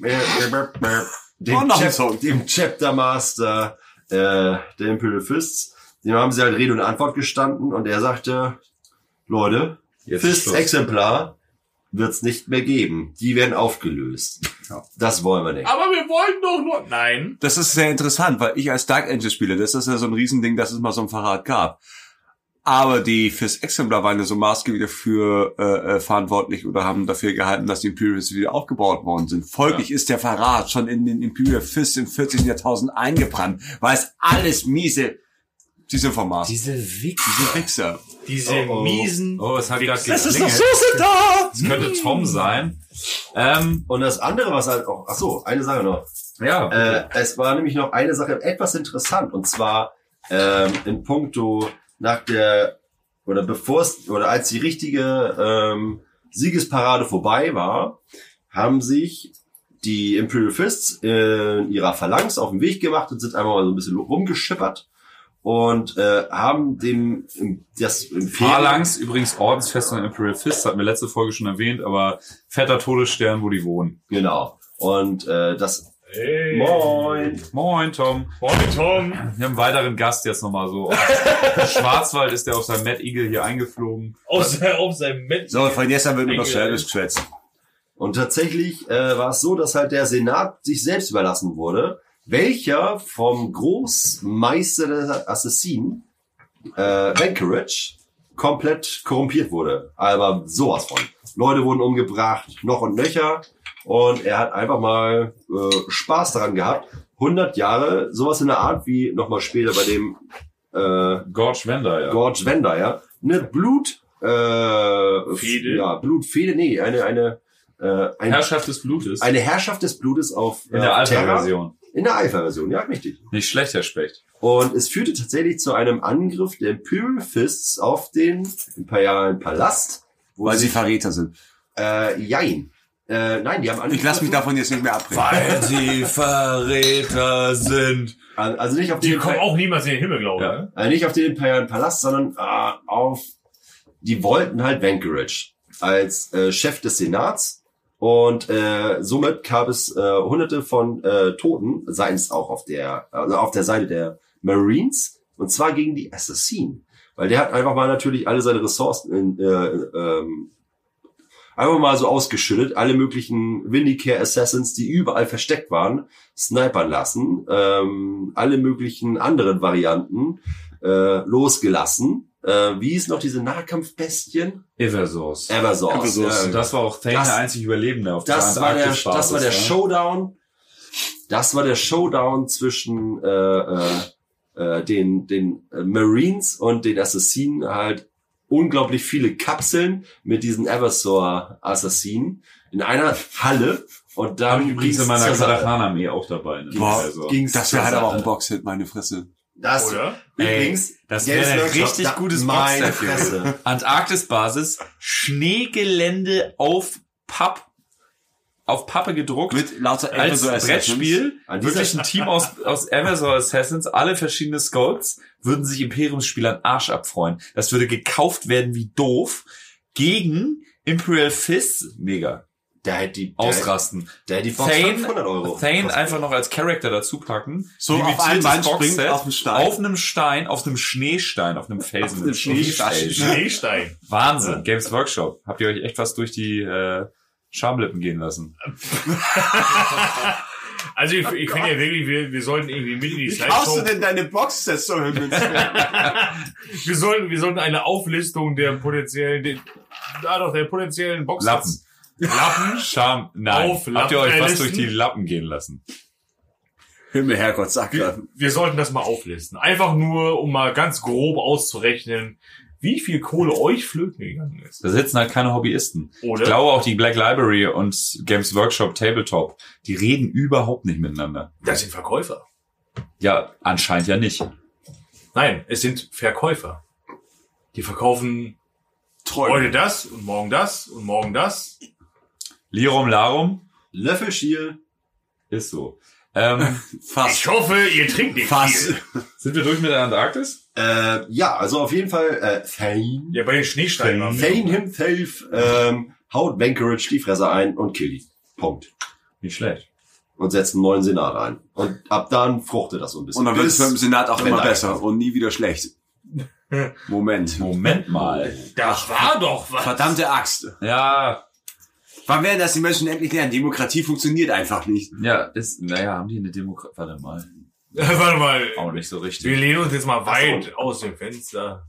dem, Oh, noch ein Chap Song. dem Chapter Master äh, der Imperial Fists, dem haben sie halt Rede und Antwort gestanden und er sagte, Leute, Jetzt ist Schluss. Fist-Exemplar wird's nicht mehr geben. Die werden aufgelöst. Ja. Das wollen wir nicht. Aber wir wollten doch nur... Nein. Das ist sehr interessant, weil ich als Dark Angel spiele, das ist ja so ein Riesending, dass es mal so ein Verrat gab. Aber die fürs Exemplar waren ja so maßgeblich dafür äh, äh, verantwortlich oder haben dafür gehalten, dass die Imperials wieder aufgebaut worden sind. Folglich Ja. ist der Verrat schon in den Imperial Fists im vierzehnten Jahrtausend eingebrannt, weil es alles miese, diese Format, Diese Wichser. diese Wichser. Diese Oh, oh. miesen... Oh, es hat gerade Das ist geklingelt. da! Es könnte Tom sein. Ähm, Und das andere, was halt auch, ach so, eine Sache noch. ja. Äh, es war nämlich noch eine Sache etwas interessant und zwar ähm, in puncto nach der oder bevor es oder als die richtige ähm, Siegesparade vorbei war, haben sich die Imperial Fists in ihrer Phalanx auf den Weg gemacht und sind einfach mal so ein bisschen rumgeschippert und äh, haben dem das Imperium Phalanx, übrigens Ordensfestung Imperial Fist, hatten wir letzte Folge schon erwähnt, aber fetter Todesstern, wo die wohnen. genau und äh, das Hey. Moin. Moin, Tom. Moin, Tom. Wir haben einen weiteren Gast jetzt nochmal so. Aus Schwarzwald ist der auf seinem Mad Eagle hier eingeflogen. Auf, sein, auf seinem Met. So, von jetzt an wird nur noch Egal. Service geschwätzt. Und tatsächlich äh, war es so, dass halt der Senat sich selbst überlassen wurde, welcher vom Großmeister der Assassinen, äh, Vanquerage, komplett korrumpiert wurde. Aber sowas von. Leute wurden umgebracht, noch und nöcher. Und er hat einfach mal äh, Spaß daran gehabt. hundert Jahre, sowas in der Art wie nochmal später bei dem äh, Gorge Wender, ja. Gorge Wender, ja. Eine Blut, äh, Fehde? ja, Blutfehde, nee, eine, eine, äh, ein, Herrschaft des Blutes. eine Herrschaft des Blutes auf in der äh, Terra. Alpha-Version. In der Alpha-Version, ja, richtig. Nicht schlecht, Herr Specht. Und es führte tatsächlich zu einem Angriff der Imperial Fists auf den imperialen Palast, wo Weil sie sie, Verräter sind. äh, jein. Äh, nein, die haben Ich lasse mich davon jetzt nicht mehr abbringen. Weil sie Verräter sind. Also nicht auf Die den, kommen auch niemals in den Himmel, glaube ich. Ja. Ne? also nicht auf den imperialen Palast, sondern äh, auf, die wollten halt Vanquish als äh, Chef des Senats und äh, somit gab es äh, hunderte von äh, Toten, seins auch auf der, also auf der Seite der Marines, und zwar gegen die Assassinen. Weil der hat einfach mal natürlich alle seine Ressourcen in, äh, ähm, einfach mal so ausgeschüttet, alle möglichen Vindicare Assassins, die überall versteckt waren, snipern lassen, ähm, alle möglichen anderen Varianten äh, losgelassen. Äh, wie ist noch diese Nahkampfbestien? Eversource. Eversource. Eversource. Und das war auch Thane Das- der einzig Überlebende auf Das dieser war der, Antarktis-Basis, das war der ne? Showdown. Das war der Showdown zwischen äh, äh, äh, den den äh, Marines und den Assassinen, halt unglaublich viele Kapseln mit diesen Eversor-Assassinen in einer Halle, und Habe dann ich übrigens ging's in meiner zur Sache. Kadakan-Armee auch dabei. Ne? Boah, Also. Ging's Das zur wäre halt aber auch Sache. ein Boxhit, meine Fresse. Das Oder? übrigens, das Games wäre ein Workshop, richtig da- gutes meine Boxset gewesen. Fresse. Antarktis-Basis, Schneegelände auf Papp, auf Pappe gedruckt. Mit lauter als Eversor Assassins. Brettspiel, An dieser- wirklich ein Team aus, aus Eversor Assassins, alle verschiedene Scouts, würden sich Imperiumsspielern Arsch abfreuen. Das würde gekauft werden wie doof, gegen Imperial Fists, mega, Der hätte die, der, ausrasten. der hätte die Box Thane, fünfhundert Euro. Thane kostet. einfach noch als Charakter dazu packen. So auf einem Bein springt auf den Stein. Auf einem Stein, auf einem Schneestein, auf einem Felsen. Auf einem Schneestein. Schneestein. Wahnsinn, Games Workshop. Habt ihr euch echt was durch die äh, Schamlippen gehen lassen? Also ich, ich finde ja wirklich, wir, wir sollten irgendwie mit in die Wie kaufst du Slideshow. denn deine Boxsets so hin? Wir sollten, wir sollten eine Auflistung der potenziellen, der, ah doch, der potenziellen Boxsets. Lappen. Scham, nein. Auf Habt ihr euch was Lappenlisten? durch die Lappen gehen lassen? Himmel, Herrgott, sag Wir, grad. wir sollten das mal auflisten. Einfach nur, um mal ganz grob auszurechnen, wie viel Kohle euch flöten gegangen ist. Da sitzen halt keine Hobbyisten. Oder? Ich glaube auch die Black Library und Games Workshop Tabletop, die reden überhaupt nicht miteinander. Das sind Verkäufer. Ja, anscheinend ja nicht. Nein, es sind Verkäufer. Die verkaufen Träume. heute das und morgen das und morgen das. Lirum Larum Löffelschiel. ist so. Ähm, Fast. Ich hoffe, ihr trinkt nicht Fast. viel. sind wir durch mit der Antarktis? Äh, ja, also auf jeden Fall äh, Thane. Ja, bei den Schneesteinen. waren wir Thane noch, ne? himself ähm, haut Vanquish die Fresse ein und killt die. Punkt. Nicht schlecht. Und setzt einen neuen Senat ein. Und ab dann fruchtet das so ein bisschen. Und dann wird es Bis- beim Senat auch wenn immer da besser einer- und nie wieder schlecht. Moment. Moment mal. Das war doch was. Verdammte Axt. Ja, Wann werden das die Menschen endlich lernen? Demokratie funktioniert einfach nicht. ja, ist, naja, haben die eine Demokratie? Warte mal. Warte mal. Auch nicht so Wir richtig. lehnen uns jetzt mal Ach weit so. aus dem Fenster.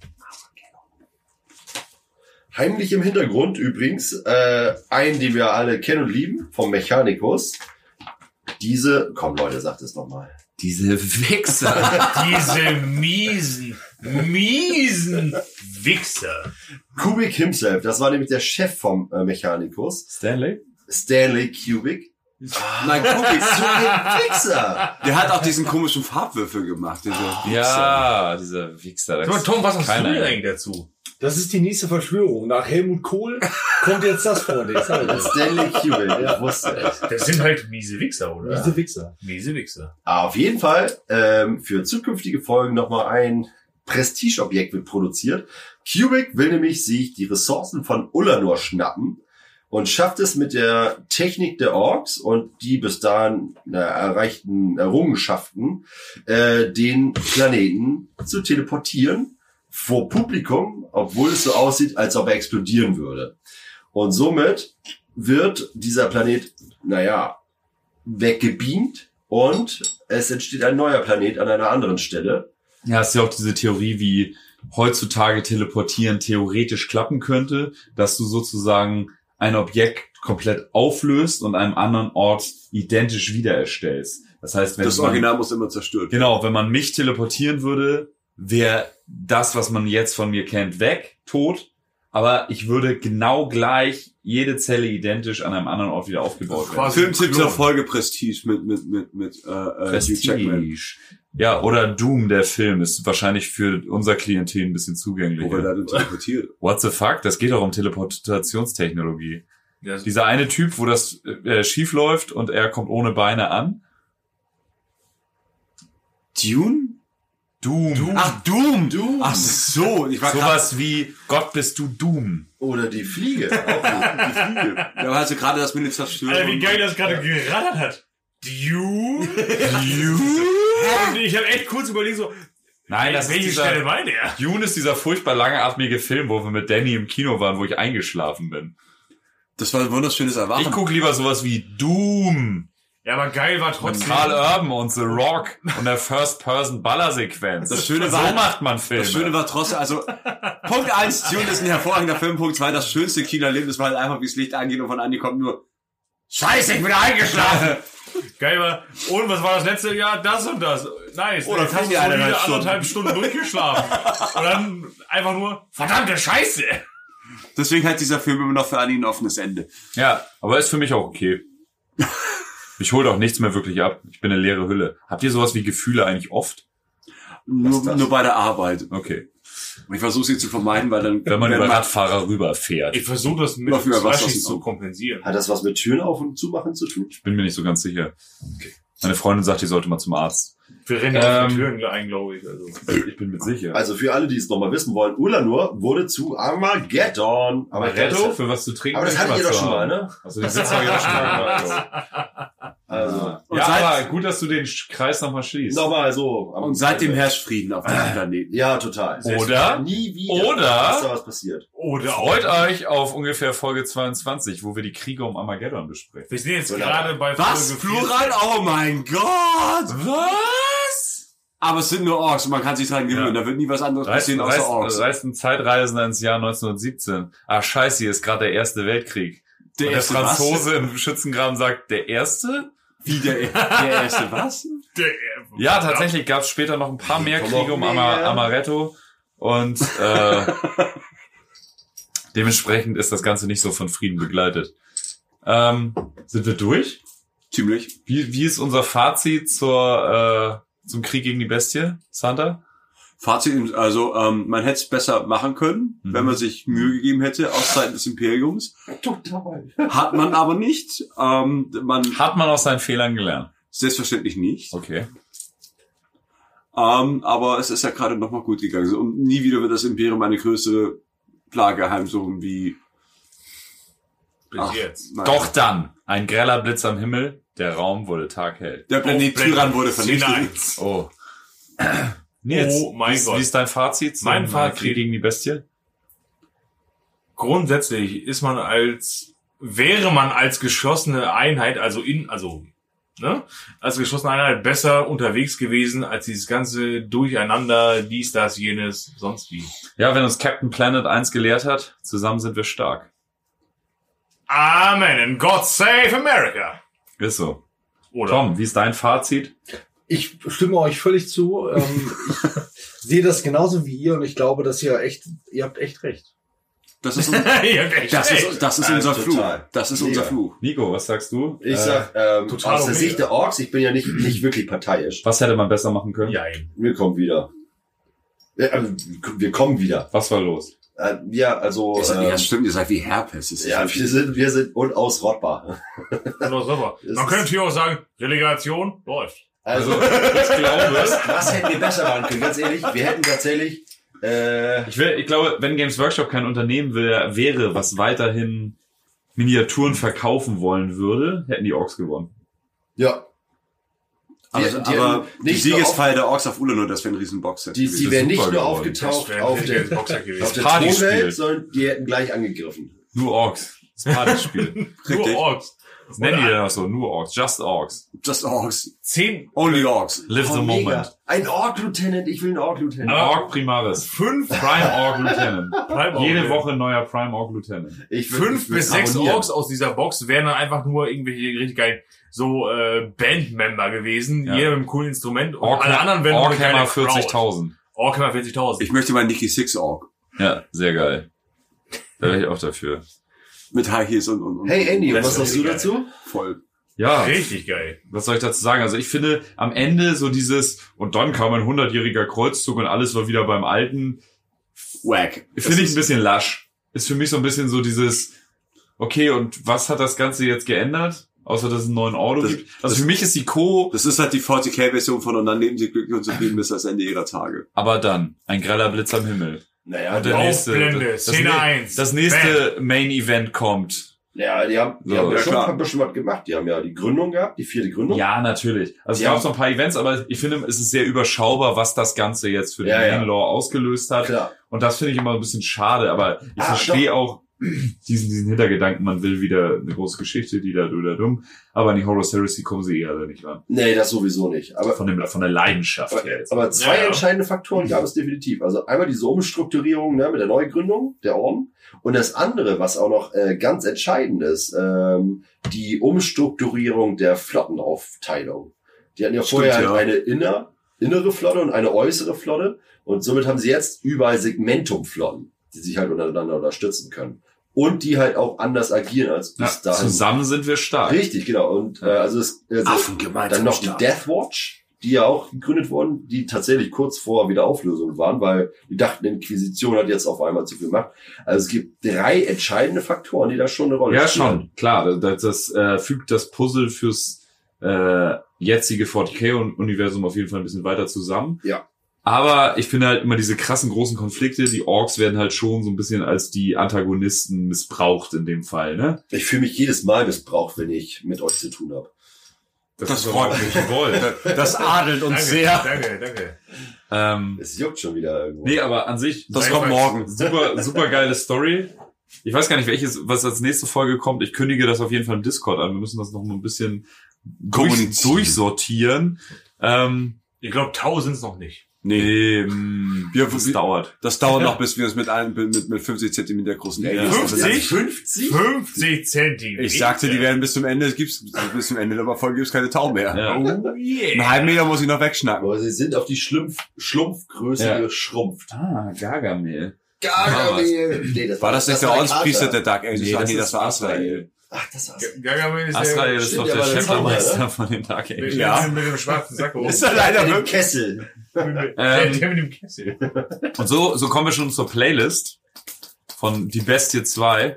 Heimlich im Hintergrund übrigens äh, einen, den wir alle kennen und lieben, vom Mechanicus. Diese, komm Leute, sagt es nochmal. Diese Wichser. Diese miesen, miesen Wichser. Kubik himself, das war nämlich der Chef vom äh, Mechanicus. Stanley? Stanley Kubik. Nein, Kubik, so ein Wichser. Der hat auch diesen komischen Farbwürfel gemacht. Diese Ja, dieser Wichser. Sag mal, Tom, was hast Keiner. du denn eigentlich dazu? Das ist die nächste Verschwörung. Nach Helmut Kohl kommt jetzt das vor. Ich sag das. Stanley Kubik, ich wusste es. Das sind halt miese Wichser, oder? Diese Wichser. Miese Wichser. Aber auf jeden Fall, ähm, für zukünftige Folgen nochmal ein Prestigeobjekt wird produziert. Kubik will nämlich sich die Ressourcen von Ullanor schnappen und schafft es mit der Technik der Orks und die bis dahin äh, erreichten Errungenschaften, äh, den Planeten zu teleportieren vor Publikum, obwohl es so aussieht, als ob er explodieren würde. Und somit wird dieser Planet, naja, weggebeamt und es entsteht ein neuer Planet an einer anderen Stelle. Ja, ist ja auch diese Theorie, wie heutzutage teleportieren theoretisch klappen könnte, dass du sozusagen ein Objekt komplett auflöst und einem anderen Ort identisch wiedererstellst. Das heißt, wenn Das man, Original muss immer zerstört werden. genau, wenn man mich teleportieren würde, wäre das, was man jetzt von mir kennt, weg, tot. Aber ich würde genau gleich jede Zelle identisch an einem anderen Ort wieder aufgebaut werden. Quasi Filmtipp Klon. zur Folge Prestige mit mit mit mit äh, äh, Hugh Jackman. Prestige. Ja, oder Doom, der Film, ist wahrscheinlich für unser Klientel ein bisschen Wo wir da zugänglicher. denn teleportiert. What the fuck? Das geht doch um Teleportationstechnologie. Ja, so- Dieser eine Typ, wo das äh, schief läuft und er kommt ohne Beine an. Dune? Doom. Doom. Ach, Doom! Doom. Ach so, ich war Sowas wie Gott bist du Doom. Oder die Fliege. Auch die Fliege. Ja, aber also gerade das mit den Zerstörungen. Alter, wie geil das gerade gerattert hat. Dune? Dune? Und ich habe echt kurz überlegt so, Nein, das ist welche dieser, Stelle meint er? Dune ist dieser furchtbar langatmige Film, wo wir mit Danny im Kino waren, wo ich eingeschlafen bin. Das war ein wunderschönes Erwachen. Ich gucke lieber sowas wie Doom. Ja, aber geil war Mit trotzdem. Karl Urban und The Rock und der First-Person-Ballersequenz. Das Schöne so war- macht man Filme. Das Schöne war trotzdem, also Punkt eins, Dune ist ein hervorragender Film. Punkt zwei, das schönste Kinoerlebnis war halt einfach, wie das Licht angeht und von Andi kommt nur Scheiße, ich bin eingeschlafen. Geil war. Und was war das letzte Jahr? Das und das. Nice. Oder Jetzt hast du fliegen die eineinhalb solide anderthalb Stunden durchgeschlafen. Und dann einfach nur, verdammte Scheiße. Deswegen hat dieser Film immer noch für Andi ein offenes Ende. Ja, aber ist für mich auch okay. Ich hole doch nichts mehr wirklich ab. Ich bin eine leere Hülle. Habt ihr sowas wie Gefühle eigentlich oft? Nur, das? nur bei der Arbeit. Okay. Und ich versuche sie zu vermeiden, weil dann... Wenn man wenn über Radfahrer rüberfährt. Ich versuche das mit Lauf über Wasser Slushies aus dem zu kompensieren. Hat das was mit Türen auf und zumachen zu tun? Ich bin mir nicht so ganz sicher. Meine Freundin sagt, die sollte mal zum Arzt. Wir rennen ja auf Ähm, die Türen ein, glaube ich. Also. Ich bin mir sicher. Also für alle, die es nochmal wissen wollen, Ulanur wurde zu Armageddon. Amaretto? Für was zu trinken? Aber das hattet ihr doch schon mal, ne? Also den Witz habe ich auch schon mal gemacht. Also, Und Ja, seit- aber gut, dass du den Kreis nochmal schließt. nochmal so. am- Und seitdem herrscht Frieden auf diesem Planeten. Ja, total. Oder? Nie wieder. Oder- Ist da was passiert. Oder auch. Freut euch auf ungefähr Folge zweiundzwanzig, wo wir die Kriege um Armageddon besprechen. Wir sind jetzt Oder- gerade bei Was? Folge Plural? Oh mein Gott! Was? Aber es sind nur Orks und man kann sich dran gewöhnen. Da wird nie was anderes Reist, passieren außer reist, Orks. reist ein Zeitreisender ins Jahr neunzehnhundertsiebzehn. Ach scheiße, hier ist gerade der Erste Weltkrieg. Der Und der erste Franzose im Schützengraben sagt, der Erste? Wie der, der erste was? Der, Ja, tatsächlich gab es später noch ein paar mehr Komm Kriege noch um Ama mehr. Amaretto. Und äh, dementsprechend ist das Ganze nicht so von Frieden begleitet. Ähm, sind wir durch? Ziemlich. Wie, wie ist unser Fazit zur, äh, zum Krieg gegen die Bestie, Santa? Fazit, also ähm, man hätte es besser machen können, Mhm. wenn man sich Mühe gegeben hätte aus Seiten des Imperiums. Total. Hat man aber nicht. Ähm, man Hat man aus seinen Fehlern gelernt? selbstverständlich nicht. Okay. Ähm, aber es ist ja gerade noch mal gut gegangen. Und nie wieder wird das Imperium eine größere Plage heimsuchen wie... bis Ach, jetzt. nein. Doch dann, ein greller Blitz am Himmel, der Raum wurde taghell. Der Planet Tyrann wurde Szene vernichtet. eins. Oh. Nils, Oh mein wie, ist, Gott. wie ist dein Fazit zum Mein äh, Fazit. Krieg gegen die Bestie? Grundsätzlich ist man als, wäre man als geschlossene Einheit, also in, also, ne, als geschlossene Einheit besser unterwegs gewesen, als dieses ganze Durcheinander, dies, das, jenes, sonst wie. Ja, wenn uns Captain Planet eins gelehrt hat, zusammen sind wir stark. Amen and God save America. Ist so. Oder? Tom, wie ist dein Fazit? Ich stimme euch völlig zu. Ähm, ich sehe das genauso wie ihr und ich glaube, dass ihr echt, ihr habt echt recht. Das ist, Ihr habt echt das recht. ist, das ist Ja, unser total. Fluch. Das ist unser Mega. Fluch. Nico, was sagst du? Ich Äh, sag, ähm, total aus der okay. Sicht der Orks, ich bin ja nicht, nicht wirklich parteiisch. Was hätte man besser machen können? Jein. Wir kommen wieder. Äh, also, wir kommen wieder. Was war los? Äh, ja, also, Das ähm, ja, stimmt, ihr seid wie Herpes. Das ist ja, wir sind, wir sind unausrottbar. Oder super. Es Man ist- könnte hier auch sagen, Relegation läuft. Also, Ich glaube, was, was hätten wir besser machen können? Ganz ehrlich, wir hätten tatsächlich, äh, ich, will, ich glaube, wenn Games Workshop kein Unternehmen wär, wäre, was weiterhin Miniaturen verkaufen wollen würde, hätten die Orks gewonnen. ja. aber, Die- die aber hätten die nicht nur Siegesfeier der Orks auf Ulanor, das wäre ein riesen Boxset. Die, die ist wären nicht super nur geworden. aufgetaucht Das wäre auf ein der, richtiges Boxer auf gewesen. der Partyspiel. Thronwelt, sondern die hätten gleich angegriffen. Nur Orks. Das Partyspiel. Nur Richtig. Orks. Das nennen die dann auch so. Nur Orks. Just Orks. Just Orks. Zehn, Only Orks. Live the Oh, mega. moment. Ein Ork-Lieutenant, ich will einen Ork-Lieutenant. Ein Aber- Ork Primaris. fünf, Prime Ork Lieutenant. Prime Ork, Jede ja. Woche ein neuer Prime Ork Lieutenant. Ich würd- fünf ich würd bis sechs abonnieren. Orks aus dieser Box wären dann einfach nur irgendwelche richtig geilen so äh, Bandmember gewesen, Ja. jeder mit einem coolen Instrument und Ork, alle anderen wären nur eine Orkhammer geile Crowd. vierzigtausend. Orkhammer vierzigtausend. Ich möchte mal Nicky Six Ork. Ja, sehr geil. Da wäre ich auch dafür. Mit High Heels und, und, und Hey Andy, und Das was ist sagst du geil. dazu? voll. Ja, Richtig geil. was soll ich dazu sagen? Also ich finde am Ende so dieses, und dann kam ein hundertjähriger Kreuzzug und alles war wieder beim Alten, Wack. finde ich ein bisschen lasch. Ist für mich so ein bisschen so dieses, okay, und was hat das Ganze jetzt geändert? Außer dass es einen neuen Auto Das- gibt. Also das- für mich ist die Co. Das ist halt die vierzig K-Version von und dann leben sie glücklich und zufrieden bis das Ende ihrer Tage. Aber dann, ein greller Blitz am Himmel. Naja, Und der die, nächste, Aufblende, das, Szene das, eins. das nächste Main-Event kommt. ja, die haben, die So, haben ja ja, schon klar. ein bisschen was gemacht. Die haben ja die Gründung gehabt, die vierte Gründung. Ja, natürlich. Also es Ja. gab so ein paar Events, aber ich finde, es ist sehr überschaubar, was das Ganze jetzt für den Ja, ja. Main-Law ausgelöst hat. Klar. Und das finde ich immer ein bisschen schade, aber ich Ah, verstehe auch diesen, diesen Hintergedanken, man will wieder eine große Geschichte, die da oder dumm, aber an die Horus Heresy kommen sie eher nicht ran. Nee, das sowieso nicht. Aber, Von dem, von der Leidenschaft aber, her jetzt. aber zwei Ja, ja. entscheidende Faktoren gab es definitiv. Also einmal diese Umstrukturierung, ne, mit der Neugründung der Orden. Und das andere, was auch noch äh, ganz entscheidend ist, ähm, die Umstrukturierung der Flottenaufteilung. Die hatten ja Stimmt, vorher ja. eine inner, innere Flotte und eine äußere Flotte. Und somit haben sie jetzt überall Segmentumflotten, die sich halt untereinander unterstützen können. Und die halt auch anders agieren als Ja, bis dahin. zusammen sind wir stark. Richtig, genau. Und äh, also, es, also Affen gemeinsam dann noch die stark. Death Watch, die ja auch gegründet wurden, die tatsächlich kurz vor Wiederauflösung waren, weil die dachten, Inquisition hat jetzt auf einmal zu viel Macht. Also es gibt drei entscheidende Faktoren, die da schon eine Rolle Ja, spielen. schon, klar. Das, das äh, fügt das Puzzle fürs äh, jetzige vierzig K-Universum auf jeden Fall ein bisschen weiter zusammen. Ja. Aber ich finde halt immer diese krassen großen Konflikte, die Orks werden halt schon so ein bisschen als die Antagonisten missbraucht in dem Fall, ne? Ich fühle mich jedes Mal missbraucht, wenn ich mit euch zu tun habe. Das ist freut aber auch mich. nicht gewollt. Das adelt uns Danke, sehr. danke, danke. ähm, Es juckt schon wieder irgendwo. nee, aber an sich Das Sei kommt mal- morgen. super, super geile Story. Ich weiß gar nicht, welches, was als nächste Folge kommt. Ich kündige das auf jeden Fall im Discord an. Wir müssen das noch mal ein bisschen durch, Kommunizieren. durchsortieren. Ähm, Ich glaube, tausend sind's noch nicht. Nee. ähm, Wir- das wir- dauert. Das dauert noch, bis wir es mit einem, mit, mit fünfzig Zentimeter großen Ja. Aliens fünfzig? fünfzig? fünfzig Zentimeter. Ich sagte, die werden bis zum Ende, es gibt's, bis zum Ende der Folge gibt's keine Tau mehr. Ja. Oh Einen yeah. halben Meter muss ich noch wegschnacken. Aber sie sind auf die Schlumpf, Schlumpfgröße Ja. geschrumpft. Ah, Gargamel. Gargamel. Nee, das War das nicht der war Ordenspriester Carter. der Dark Angels? Nee, Ach, das nee, ist das war Azrael. Ach, das war's. Gargamel ist Azrael der ist stimmt, doch ja, der aber das Schäfermeister haben wir, von den Dark mit, Angels. Ja. mit dem schwarzen Sakko. Ist er leider Im wirklich? Kessel. der, Ähm, der mit dem Kessel. Und so, so kommen wir schon zur Playlist von Die Bestie zwei.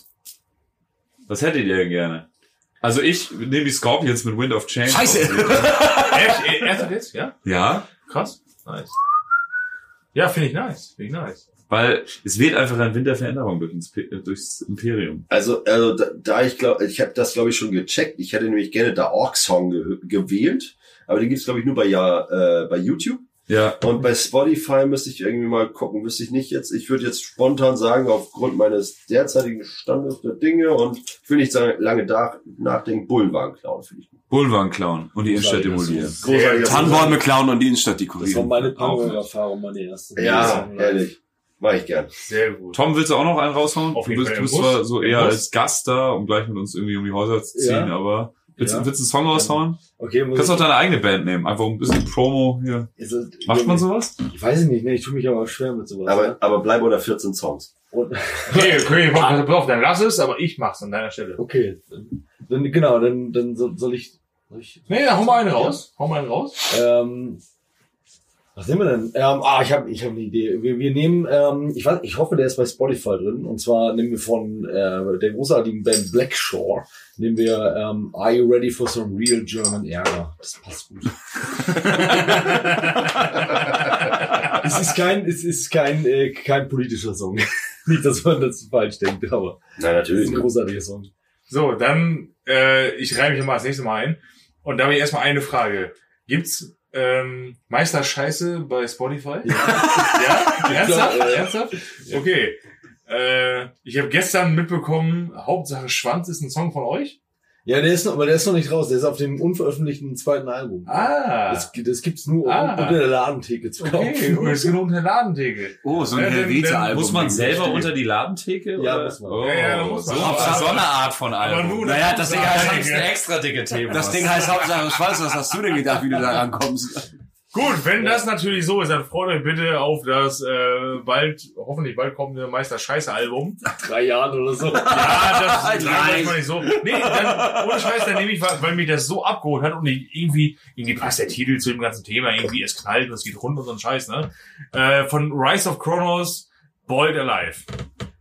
Was hättet ihr denn gerne? Also ich nehme die Scorpions mit Wind of Change. Scheiße! Echt? Äh, Ernsthaft jetzt? Ja? Ja, Krass. Nice. Ja, finde ich nice. Finde ich nice. weil es weht einfach ein Wind der Veränderung durch ins, Pe- durchs Imperium. Also, also da, da ich glaube, ich habe das glaube ich schon gecheckt. Ich hätte nämlich gerne der Orc-Song ge gewählt, aber den gibt's glaube ich nur bei ja äh, bei YouTube Ja, und bei Spotify müsste ich irgendwie mal gucken. Wüsste ich nicht jetzt. Ich würde jetzt spontan sagen, aufgrund meines derzeitigen Standes der Dinge und ich will nicht sagen, lange da, nachdenken, Bullenwagen klauen finde ich. Bulwan klauen und die Innenstadt demolieren. Großartiger Tannenbäume klauen und die Innenstadt Das war dekorieren. meine Auch nicht. Pangolin-Erfahrung, meine erste. Ja, ehrlich. Mach ich gern. Sehr gut. Tom, willst du auch noch einen raushauen? Auf Du jeden bist, Fall du bist im Bus. zwar so Im eher Bus. als Gast da, um gleich mit uns irgendwie um die Häuser zu ziehen, Ja. aber willst, Ja. du willst du einen Song raushauen? Okay, muss Kannst du auch ich, deine eigene Band nehmen, einfach ein bisschen Promo hier. also, Macht man sowas? Ich weiß es nicht, ne? Ich tue mich aber schwer mit sowas. Aber, aber bleib unter vierzehn Songs. Und, Okay, okay, pass auf, dann lass es, aber ich mach's an deiner Stelle. okay, dann, dann genau, dann, dann soll, soll ich. Soll ich Nee, hau mal einen raus. Hau mal einen raus. Ähm, was nehmen wir denn? Ähm, ah, ich habe ich hab eine Idee. Wir, wir nehmen, ähm, ich weiß, ich hoffe, der ist bei Spotify drin. Und zwar nehmen wir von äh, der großartigen Band Blackshore, nehmen wir ähm, Are You Ready for Some Real German Ärger? Das passt gut. es ist kein, es ist kein, äh, kein politischer Song. Nicht, dass man das falsch denkt, aber Nein, es ist ein großartiger Song. So, dann, äh, ich reibe mich mal als nächstes Mal ein. Und da habe ich erstmal eine Frage. Gibt's ähm, Meister Scheiße bei Spotify? Ja? ja? Ernsthaft? Ja, ja. Ernsthaft? Okay. Äh, ich habe gestern mitbekommen, Hauptsache Schwanz ist ein Song von euch? Ja, der ist noch, aber der ist noch nicht raus. Der ist auf dem unveröffentlichten zweiten Album. Ah. Das, das gibt's nur Ah. unter der Ladentheke zu kaufen. Okay, das ist genug eine Ladentheke. Oh, so ein Ja, dann- Helvete-Album. Muss man selber unter die Ladentheke? Ja, oder? muss man. Oh, Ja, ja, da muss man. so, Aber- so eine Art von aber Album. nur- Naja, das Ding heißt, Das ist eine extra dicke Thema. das Ding heißt Hauptsache Schwanz. Was hast du denn gedacht, wie du da rankommst? Gut, wenn das natürlich so ist, dann freut euch bitte auf das äh, bald, hoffentlich bald kommende Meister Scheiße Album. Drei Jahren oder so. Ja, das ist Nein. manchmal nicht so. Nee, dann, ohne Scheiß, dann nehme ich, weil mich das so abgeholt hat und ich irgendwie, irgendwie passt der Titel zu dem ganzen Thema, irgendwie es knallt und es geht rund und so ein Scheiß, ne? Äh, von Rise of Chronos, Boiled Alive.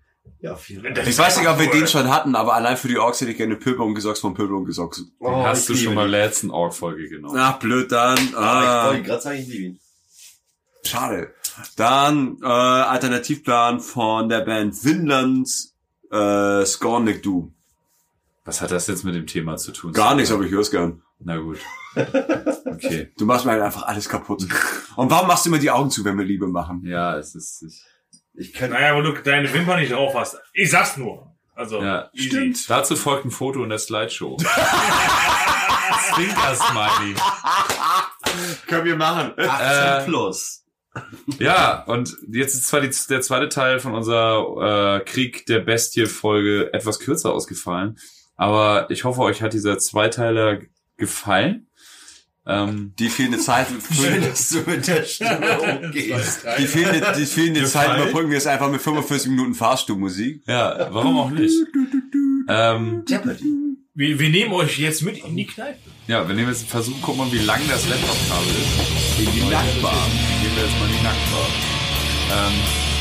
Ja, vielen Dank. Das Ich ist weiß nicht, ob wir cool. den schon hatten, aber allein für die Orks hätte ich gerne Pöbel und Gesocks von Pöbel und Gesocks. Oh, Hast du ich schon liebe mal ihn. letzten Org-Folge genommen. Ach, blöd, dann. Ah, Ah, ich wollte gerade sagen, ich liebe ihn. schade. Dann äh, Alternativplan von der Band Vinland, äh, Scornic Du. Was hat das jetzt mit dem Thema zu tun? Gar nichts, aber ich hör's gern. Na gut. Okay. Du machst mir halt einfach alles kaputt. Und warum machst du immer die Augen zu, wenn wir Liebe machen? Ja, es ist... Ich, Ich kann, Naja, aber du deine Wimpern nicht drauf hast. Ich sag's nur. Also, ja, easy. stimmt. Dazu folgt ein Foto in der Slideshow. Zwinker-Smiley. Können wir machen. achtzehn Äh, plus. Ja, und jetzt ist zwar die, der zweite Teil von unserer äh, Krieg der Bestie-Folge etwas kürzer ausgefallen, aber ich hoffe, euch hat dieser Zweiteiler gefallen. Ähm, Die fehlende Zeit, Schön, dass du mit der Stimme umgehst. die fehlende, die fehlende Zeit Gefallen? überbrücken wir jetzt einfach mit fünfundvierzig Minuten Fahrstuhlmusik. ja, warum auch nicht? Ähm, Jeopardy. Wir, wir nehmen euch jetzt mit in die Kneipe. ja, wir nehmen jetzt einen Versuch, gucken mal, wie lang das Laptop-Kabel ist. In die Nachtbar. Gehen wir jetzt mal in die Nacktbar. Ähm,